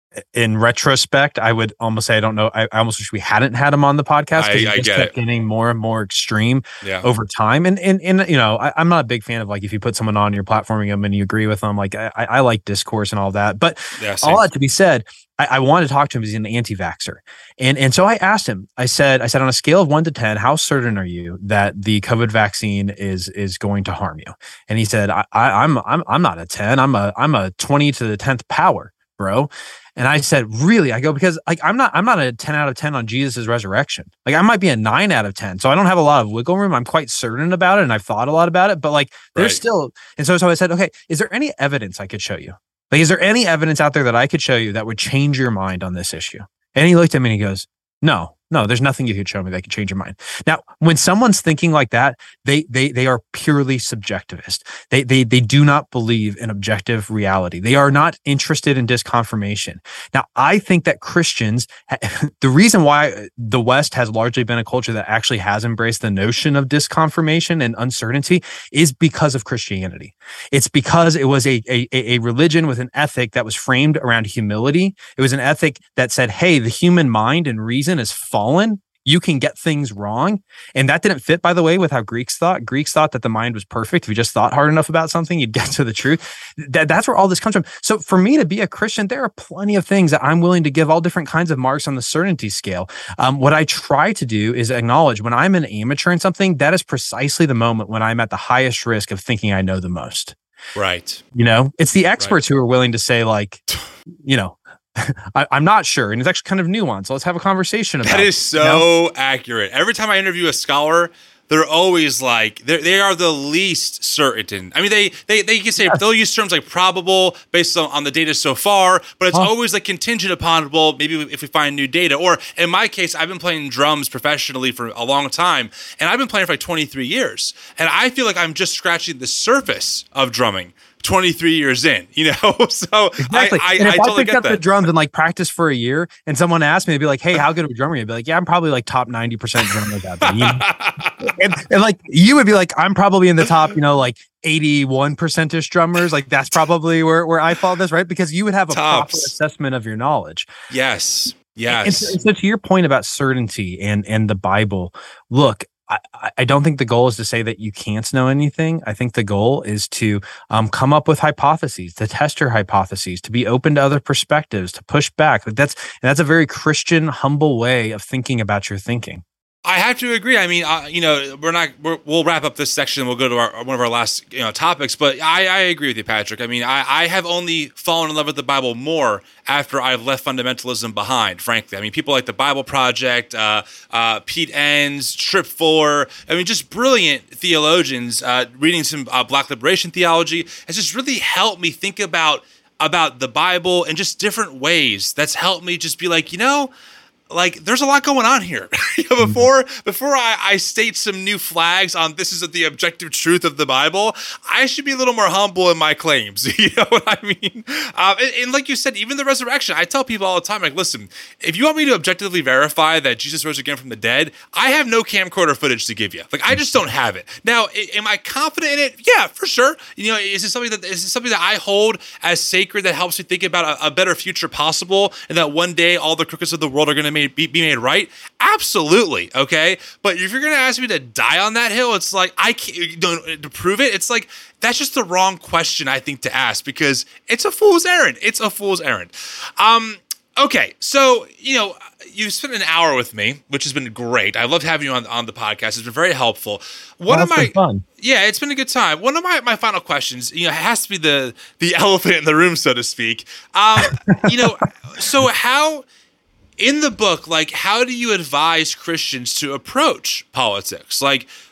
[SPEAKER 3] in retrospect, I would almost say I don't know. I, I almost wish we hadn't had him on the podcast because he
[SPEAKER 2] I, I
[SPEAKER 3] just
[SPEAKER 2] get
[SPEAKER 3] kept
[SPEAKER 2] it.
[SPEAKER 3] getting more and more extreme
[SPEAKER 2] Yeah.
[SPEAKER 3] over time. And and and you know, I, I'm not a big fan of like if you put someone on, you're platforming them and you agree with them. Like I, I like discourse and all that. But
[SPEAKER 2] Yeah, same.
[SPEAKER 3] all that to be said, I, I wanted to talk to him because he's an anti-vaxxer. And and so I asked him, I said, I said, on a scale of one to ten, how certain are you that the COVID vaccine is is going to harm you? And he said, I, I I'm I'm I'm not a ten. I'm a I'm a twenty to the tenth power, bro. And I said, really? I go, because like I'm not I'm not a ten out of ten on Jesus's resurrection. Like I might be a nine out of ten. So I don't have a lot of wiggle room. I'm quite certain about it and I've thought a lot about it, but like there's
[SPEAKER 2] Right.
[SPEAKER 3] still, and so so I said, okay, is there any evidence I could show you? Like, is there any evidence out there that I could show you that would change your mind on this issue? And he looked at me and he goes, no, no, there's nothing you could show me that could change your mind. Now, when someone's thinking like that, they they they are purely subjectivist. They they they do not believe in objective reality. They are not interested in disconfirmation. Now, I think that Christians, the reason why the West has largely been a culture that actually has embraced the notion of disconfirmation and uncertainty is because of Christianity. It's because it was a a, a religion with an ethic that was framed around humility. It was an ethic that said, hey, the human mind and reason is fallen. You can get things wrong. And that didn't fit, by the way, with how Greeks thought. Greeks thought that the mind was perfect. If you just thought hard enough about something, you'd get to the truth. That, that's where all this comes from. So for me to be a Christian, there are plenty of things that I'm willing to give all different kinds of marks on the certainty scale. Um, what I try to do is acknowledge when I'm an amateur in something, that is precisely the moment when I'm at the highest risk of thinking I know the most.
[SPEAKER 2] Right.
[SPEAKER 3] You know, it's the experts who are willing to say like, you know, I, I'm not sure. And it's actually kind of nuanced. So let's have a conversation about
[SPEAKER 2] That
[SPEAKER 3] it.
[SPEAKER 2] is so
[SPEAKER 3] you know?
[SPEAKER 2] accurate. Every time I interview a scholar, they're always like, they're, they are the least certain. I mean, they they they can say, they'll use terms like probable based on, on the data so far, but it's
[SPEAKER 3] Huh.
[SPEAKER 2] always like contingent upon, well, maybe if we find new data. Or in my case, I've been playing drums professionally for a long time, and I've been playing for like twenty-three years. And I feel like I'm just scratching the surface of drumming twenty-three years in, you know? So
[SPEAKER 3] Exactly.
[SPEAKER 2] I, I,
[SPEAKER 3] and if
[SPEAKER 2] I
[SPEAKER 3] I,
[SPEAKER 2] totally
[SPEAKER 3] picked
[SPEAKER 2] get
[SPEAKER 3] up the
[SPEAKER 2] that.
[SPEAKER 3] drums and like practice for a year and someone asked me, they'd be like, hey, how good of a drummer are you? I'd be like, yeah, I'm probably like top ninety percent drummer at that thing. You know? and, and like you would be like, I'm probably in the top, you know, like eighty-one percentish drummers. Like that's probably where, where I fall this, right? Because you would have a proper
[SPEAKER 2] Tops.
[SPEAKER 3] assessment of your knowledge.
[SPEAKER 2] Yes.
[SPEAKER 3] And
[SPEAKER 2] Yes.
[SPEAKER 3] so, so to your point about certainty and and the Bible, look, I, I don't think the goal is to say that you can't know anything. I think the goal is to um, come up with hypotheses, to test your hypotheses, to be open to other perspectives, to push back. Like that's and that's a very Christian, humble way of thinking about your thinking.
[SPEAKER 2] I have to agree. I mean, uh, you know, we're not. We're, we'll wrap up this section. We'll go to our, one of our last, you know, topics. But I, I agree with you, Patrick. I mean, I, I have only fallen in love with the Bible more after I've left fundamentalism behind. Frankly, I mean, people like the Bible Project, uh, uh, Pete Enns, Trip Fuller. I mean, just brilliant theologians. Uh, reading some uh, Black liberation theology has just really helped me think about about the Bible in just different ways. That's helped me just be like, you know. Like, there's a lot going on here. You know, before before I, I state some new flags on this is the objective truth of the Bible, I should be a little more humble in my claims. You know what I mean? Um, and, and like you said, even the resurrection, I tell people all the time, like, listen, if you want me to objectively verify that Jesus rose again from the dead, I have no camcorder footage to give you. Like, I just don't have it. Now, I, am I confident in it? Yeah, for sure. You know, is it something that is it something that I hold as sacred that helps me think about a, a better future possible, and that one day all the crookeds of the world are going to make Be, be made right? Absolutely. Okay. But if you're going to ask me to die on that hill, it's like, I can't, don't, to prove it, it's like, that's just the wrong question, I think, to ask, because it's a fool's errand. It's a fool's errand. Um, okay. So, you know, you've spent an hour with me, which has been great. I loved having you on, on the podcast. It's been very helpful. One
[SPEAKER 3] Oh,
[SPEAKER 2] of
[SPEAKER 3] that's
[SPEAKER 2] my,
[SPEAKER 3] been fun.
[SPEAKER 2] yeah, it's been a good time. One of my, my final questions, you know, it has to be the, the elephant in the room, so to speak. Um, you know, so how, in the book, like, how do you advise Christians to approach politics? Like,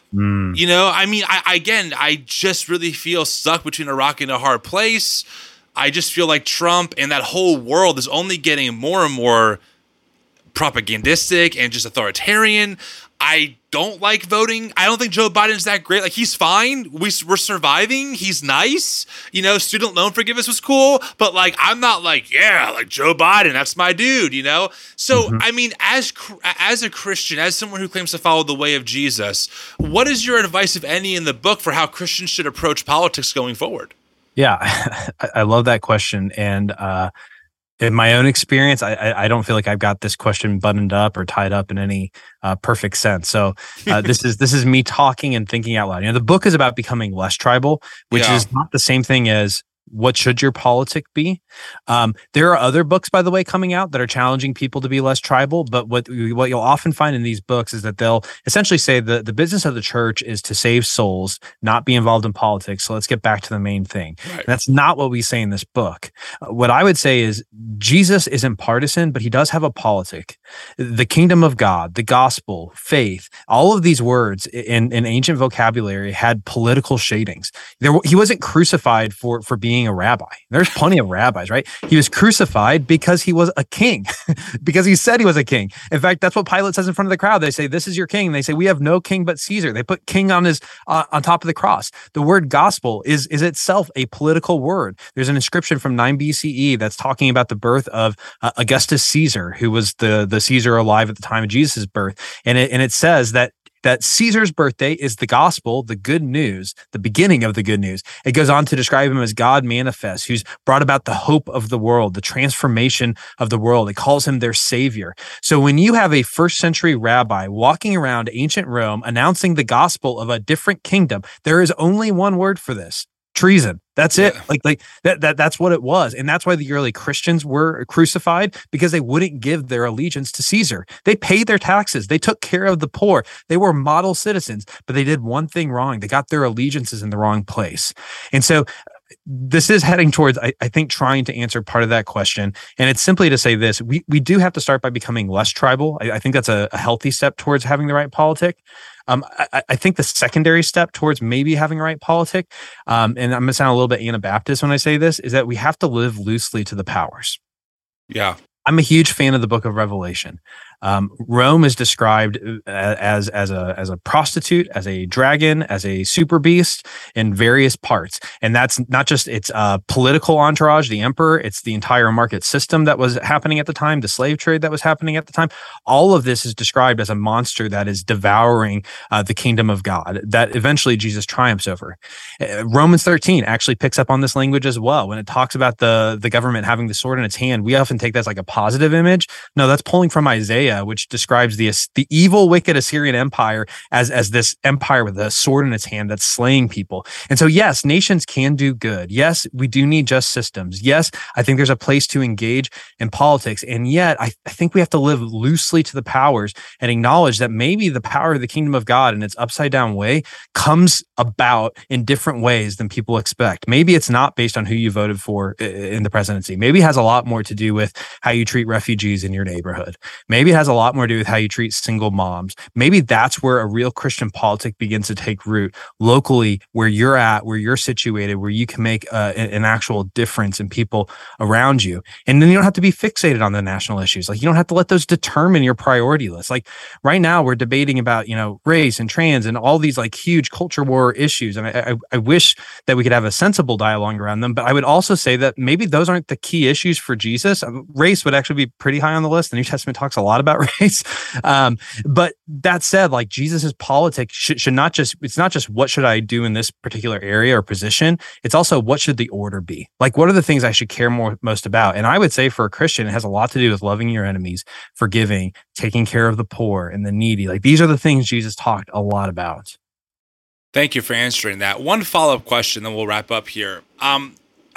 [SPEAKER 3] Mm.
[SPEAKER 2] You know, I mean, I again, I just really feel stuck between a rock and a hard place. I just feel like Trump and that whole world is only getting more and more propagandistic and just authoritarian. I don't like voting. I don't think Joe Biden's that great. Like, he's fine. We, we're surviving. He's nice. You know, student loan forgiveness was cool. But, like, I'm not like, yeah, like Joe Biden, that's my dude, you know? So, mm-hmm. I mean, as as a Christian, as someone who claims to follow the way of Jesus, what is your advice, if any, in the book for how Christians should approach politics going forward?
[SPEAKER 3] Yeah, I, I love that question. And, uh, in my own experience, I, I don't feel like I've got this question buttoned up or tied up in any uh, perfect sense. So uh, this is this is me talking and thinking out loud. You know, the book is about becoming less tribal, which
[SPEAKER 2] yeah.
[SPEAKER 3] is not the same thing as what should your politic be. Um, there are other books, by the way, coming out that are challenging people to be less tribal. But what what you'll often find in these books is that they'll essentially say the, the business of the church is to save souls, not be involved in politics. So let's get back to the main thing. Right. That's not what we say in this book. Uh, what I would say is Jesus isn't partisan, but he does have a politic. The kingdom of God, the gospel, faith, all of these words in, in ancient vocabulary had political shadings. There, he wasn't crucified for, for being a rabbi. There's plenty of rabbis, right? He was crucified because he was a king, because he said he was a king. In fact, that's what Pilate says in front of the crowd. They say, "This is your king." And they say, "We have no king but Caesar." They put king on his uh, on top of the cross. The word gospel is is itself a political word. There's an inscription from nine B C E that's talking about the birth of uh, Augustus Caesar, who was the the Caesar alive at the time of Jesus' birth, and it and it says that. that Caesar's birthday is the gospel, the good news, the beginning of the good news. It goes on to describe him as God manifest, who's brought about the hope of the world, the transformation of the world. It calls him their savior. So when you have a first century rabbi walking around ancient Rome announcing the gospel of a different kingdom, there is only one word for this: treason. That's it. Yeah. Like, like that, that, that's what it was. And that's why the early Christians were crucified, because they wouldn't give their allegiance to Caesar. They paid their taxes. They took care of the poor. They were model citizens, but they did one thing wrong. They got their allegiances in the wrong place. And so this is heading towards, I, I think, trying to answer part of that question. And it's simply to say this: we we do have to start by becoming less tribal. I, I think that's a, a healthy step towards having the right politic. Um, I, I think the secondary step towards maybe having a right politic, um, and I'm going to sound a little bit Anabaptist when I say this, is that we have to live loosely to the powers.
[SPEAKER 2] Yeah.
[SPEAKER 3] I'm a huge fan of the book of Revelation. Um, Rome is described as as a as a prostitute, as a dragon, as a super beast in various parts, and that's not just its uh, political entourage, the emperor. It's the entire market system that was happening at the time, the slave trade that was happening at the time. All of this is described as a monster that is devouring uh, the kingdom of God, that eventually Jesus triumphs over. Uh, Romans thirteen actually picks up on this language as well. When it talks about the the government having the sword in its hand, we often take that as like a positive image. No, that's pulling from Isaiah, which describes the the evil, wicked Assyrian Empire as as this empire with a sword in its hand that's slaying people. And so, yes, nations can do good. Yes, we do need just systems. Yes, I think there's a place to engage in politics. And yet, I, I think we have to live loosely to the powers and acknowledge that maybe the power of the kingdom of God in its upside down way comes about in different ways than people expect. Maybe it's not based on who you voted for in the presidency. Maybe it has a lot more to do with how you treat refugees in your neighborhood. Maybe it has a lot more to do with how you treat single moms. Maybe that's where a real Christian politic begins to take root locally, where you're at, where you're situated, where you can make uh, an actual difference in people around you. And then you don't have to be fixated on the national issues. Like, you don't have to let those determine your priority list. Like right now we're debating about, you know, race and trans and all these like huge culture war issues. And I, I, I wish that we could have a sensible dialogue around them. But I would also say that maybe those aren't the key issues for Jesus. Race would actually be pretty high on the list. The New Testament talks a lot about race. Um, but that said, like, Jesus's politics should, should not just, it's not just what should I do in this particular area or position. It's also what should the order be? Like, what are the things I should care more most about? And I would say for a Christian, it has a lot to do with loving your enemies, forgiving, taking care of the poor and the needy. Like, these are the things Jesus talked a lot about.
[SPEAKER 2] Thank you for answering that. One follow-up question, then we'll wrap up here. Um,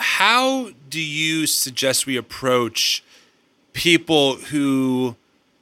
[SPEAKER 2] how do you suggest we approach people who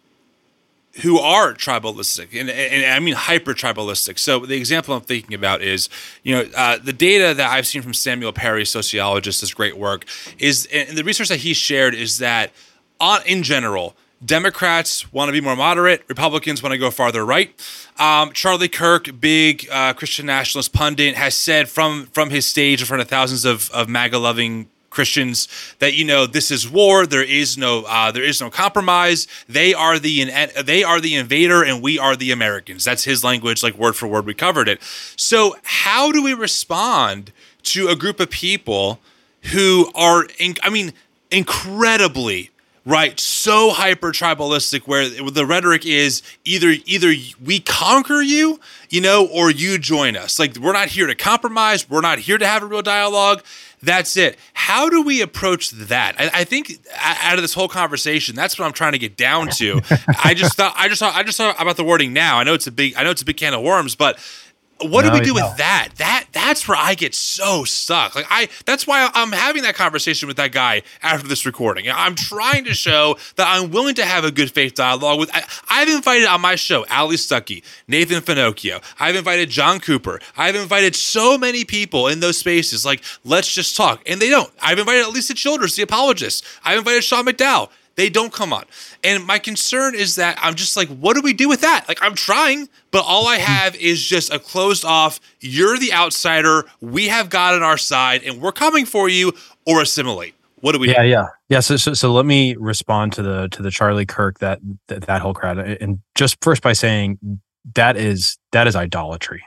[SPEAKER 2] who are tribalistic, and, and, and I mean hyper tribalistic? So the example I'm thinking about is, you know, uh, the data that I've seen from Samuel Perry, sociologist, this great work, is, and the research that he shared is that on, in general, Democrats want to be more moderate. Republicans want to go farther right. Um, Charlie Kirk, big uh, Christian nationalist pundit, has said from from his stage in front of thousands of, of MAGA-loving Christians that, you know, this is war. There is no uh, there is no compromise. They are the they are the invader, and we are the Americans. That's his language, like word for word. We covered it. So how do we respond to a group of people who are, in, I mean, incredibly right, so hyper tribalistic, where the rhetoric is either either we conquer you, you know, or you join us. Like, we're not here to compromise. We're not here to have a real dialogue. That's it. How do we approach that? I, I think out of this whole conversation, that's what I'm trying to get down to. I just thought, I just thought, I just thought about the wording now. I know it's a big, I know it's a big can of worms, but what no, do we do no. with that? That that's where I get so stuck. Like I, that's why I'm having that conversation with that guy after this recording. I'm trying to show that I'm willing to have a good faith dialogue with. I, I've invited on my show Ali Stuckey, Nathan Finocchio. I've invited John Cooper. I've invited so many people in those spaces. Like, let's just talk, and they don't. I've invited Lisa Childers, the apologist. I've invited Sean McDowell. They don't come on. And my concern is that I'm just like, what do we do with that? Like, I'm trying, but all I have is just a closed off, you're the outsider, we have God on our side, and we're coming for you, or assimilate. What do we
[SPEAKER 3] yeah,
[SPEAKER 2] do?
[SPEAKER 3] Yeah, yeah. So, so, so let me respond to the to the Charlie Kirk, that, that that whole crowd. And just first by saying that is that is idolatry.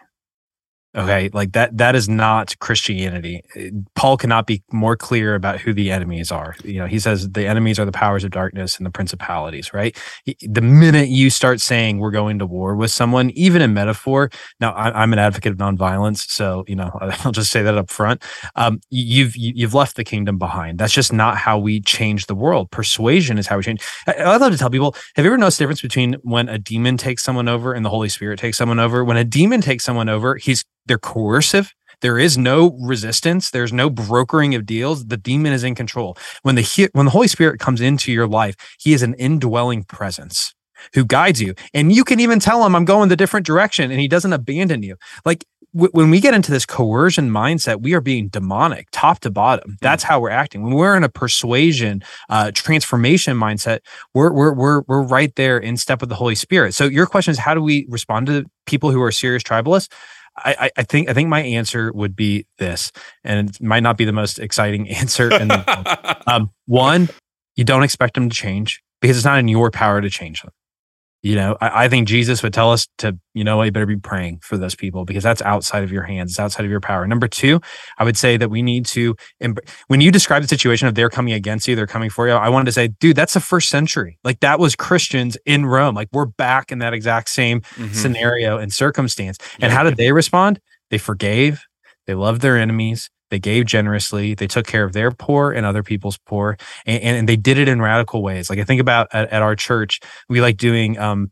[SPEAKER 3] Okay, like that that is not Christianity. Paul cannot be more clear about who the enemies are. You know, he says the enemies are the powers of darkness and the principalities, right? The minute you start saying we're going to war with someone, even in metaphor, now I, I'm an advocate of nonviolence, so, you know, I'll just say that up front. Um, you've you've left the kingdom behind. That's just not how we change the world. Persuasion is how we change. I, I love to tell people, have you ever noticed the difference between when a demon takes someone over and the Holy Spirit takes someone over? When a demon takes someone over, he's they're coercive. There is no resistance. There's no brokering of deals. The demon is in control. When the when the Holy Spirit comes into your life, he is an indwelling presence who guides you. And you can even tell him, I'm going the different direction, and he doesn't abandon you. Like, w- when we get into this coercion mindset, we are being demonic, top to bottom. That's how we're acting. When we're in a persuasion, uh, transformation mindset, we're, we're, we're, we're right there in step with the Holy Spirit. So your question is, how do we respond to people who are serious tribalists? I, I think I think my answer would be this, and it might not be the most exciting answer. In the, um, one, you don't expect them to change because it's not in your power to change them. You know, I, I think Jesus would tell us to, you know, you better be praying for those people because that's outside of your hands. It's outside of your power. Number two, I would say that we need to, when you describe the situation of they're coming against you, they're coming for you, I wanted to say, dude, that's the first century. Like, that was Christians in Rome. Like, we're back in that exact same mm-hmm. scenario and circumstance. And yeah. how did they respond? They forgave. They loved their enemies. They gave generously. They took care of their poor and other people's poor, and, and, and they did it in radical ways. Like, I think about at, at our church, we like doing. Um,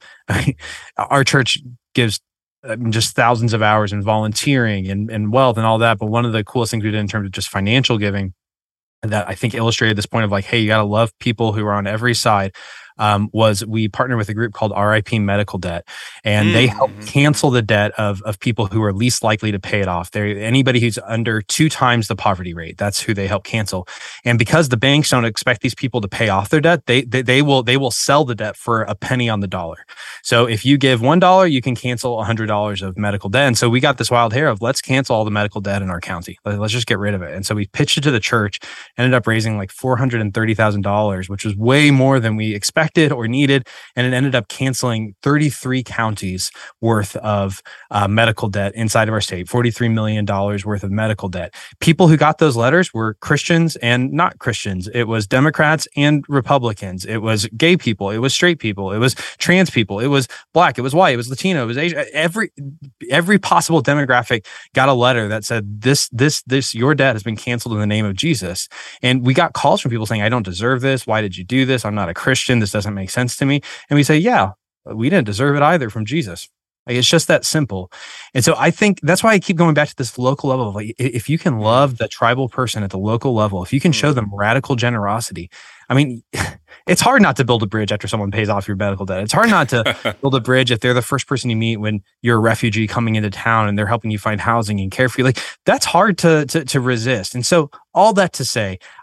[SPEAKER 3] our church gives just thousands of hours in volunteering and, and wealth and all that. But one of the coolest things we did in terms of just financial giving that I think illustrated this point of like, hey, you got to love people who are on every side. Um, was we partnered with a group called R I P Medical Debt, and mm-hmm. they help cancel the debt of of people who are least likely to pay it off. They're anybody who's under two times the poverty rate. That's who they help cancel. And because the banks don't expect these people to pay off their debt, they they, they will they will sell the debt for a penny on the dollar. So if you give one dollar, you can cancel a hundred dollars of medical debt. And so we got this wild hair of let's cancel all the medical debt in our county. Let's just get rid of it. And so we pitched it to the church, ended up raising like four hundred and thirty thousand dollars, which was way more than we expected or needed, and it ended up canceling thirty-three counties worth of uh, medical debt inside of our state, forty-three million dollars worth of medical debt. People who got those letters were Christians and not Christians. It was Democrats and Republicans. It was gay people. It was straight people. It was trans people. It was black. It was white. It was Latino. It was Asian. Every every possible demographic got a letter that said this this this your debt has been canceled in the name of Jesus. And we got calls from people saying, I don't deserve this. Why did you do this? I'm not a Christian. This doesn't make sense to me. And we say, yeah, we didn't deserve it either from Jesus. Like, it's just that simple. And so I think that's why I keep going back to this local level of like, if you can love the tribal person at the local level, if you can show them radical generosity, I mean, it's hard not to build a bridge after someone pays off your medical debt. It's hard not to build a bridge if they're the first person you meet when you're a refugee coming into town and they're helping you find housing and care for you. Like, that's hard to, to, to resist. And so all that to say,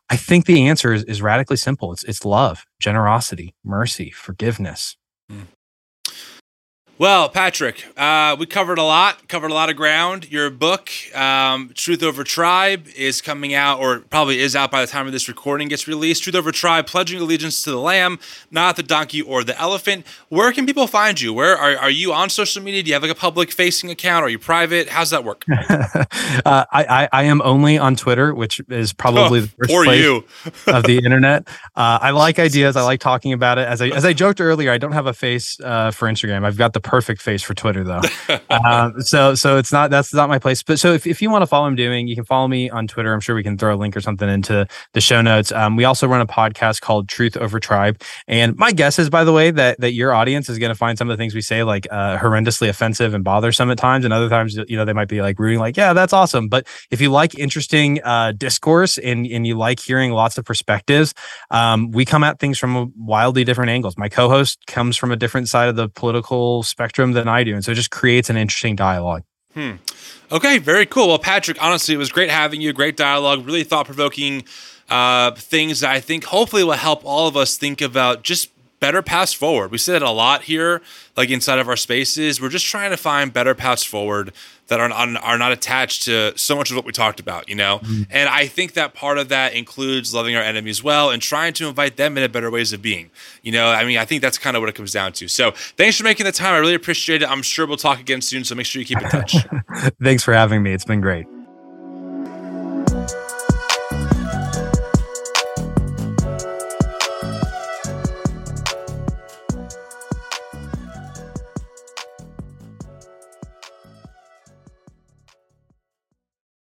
[SPEAKER 3] I think the answer is, is radically simple. It's it's love, generosity, mercy, forgiveness.
[SPEAKER 2] Mm. Well, Patrick, uh, we covered a lot, covered a lot of ground. Your book, um, Truth Over Tribe, is coming out, or probably is out by the time of this recording gets released. Truth Over Tribe, Pledging Allegiance to the Lamb, not the donkey or the elephant. Where can people find you? Where are, are you on social media? Do you have like a public-facing account? Are you private? How's that work?
[SPEAKER 3] uh, I, I I am only on Twitter, which is probably
[SPEAKER 2] oh,
[SPEAKER 3] the first
[SPEAKER 2] poor
[SPEAKER 3] place
[SPEAKER 2] you.
[SPEAKER 3] of the internet. Uh, I like ideas. I like talking about it. As I as I joked earlier, I don't have a face uh, for Instagram. I've got the perfect face for Twitter though. um, so so it's not that's not my place. But so if, if you want to follow what I'm doing, you can follow me on Twitter. I'm sure we can throw a link or something into the show notes. Um, we also run a podcast called Truth Over Tribe. And my guess is, by the way, that that your audience is going to find some of the things we say like uh, horrendously offensive and bothersome at times. And other times, you know, they might be like rooting like, yeah, that's awesome. But if you like interesting uh, discourse and, and you like hearing lots of perspectives, um, we come at things from wildly different angles. My co-host comes from a different side of the political spectrum than I do. And so it just creates an interesting dialogue.
[SPEAKER 2] Hmm. Okay, very cool. Well, Patrick, honestly, it was great having you. Great dialogue, really thought-provoking uh, things that I think hopefully will help all of us think about just better paths forward. We say that a lot here, like inside of our spaces. We're just trying to find better paths forward that are, are not attached to so much of what we talked about, you know? Mm-hmm. And I think that part of that includes loving our enemies well and trying to invite them into better ways of being. You know, I mean, I think that's kind of what it comes down to. So thanks for making the time. I really appreciate it. I'm sure we'll talk again soon, so make sure you keep in touch.
[SPEAKER 3] Thanks for having me. It's been great.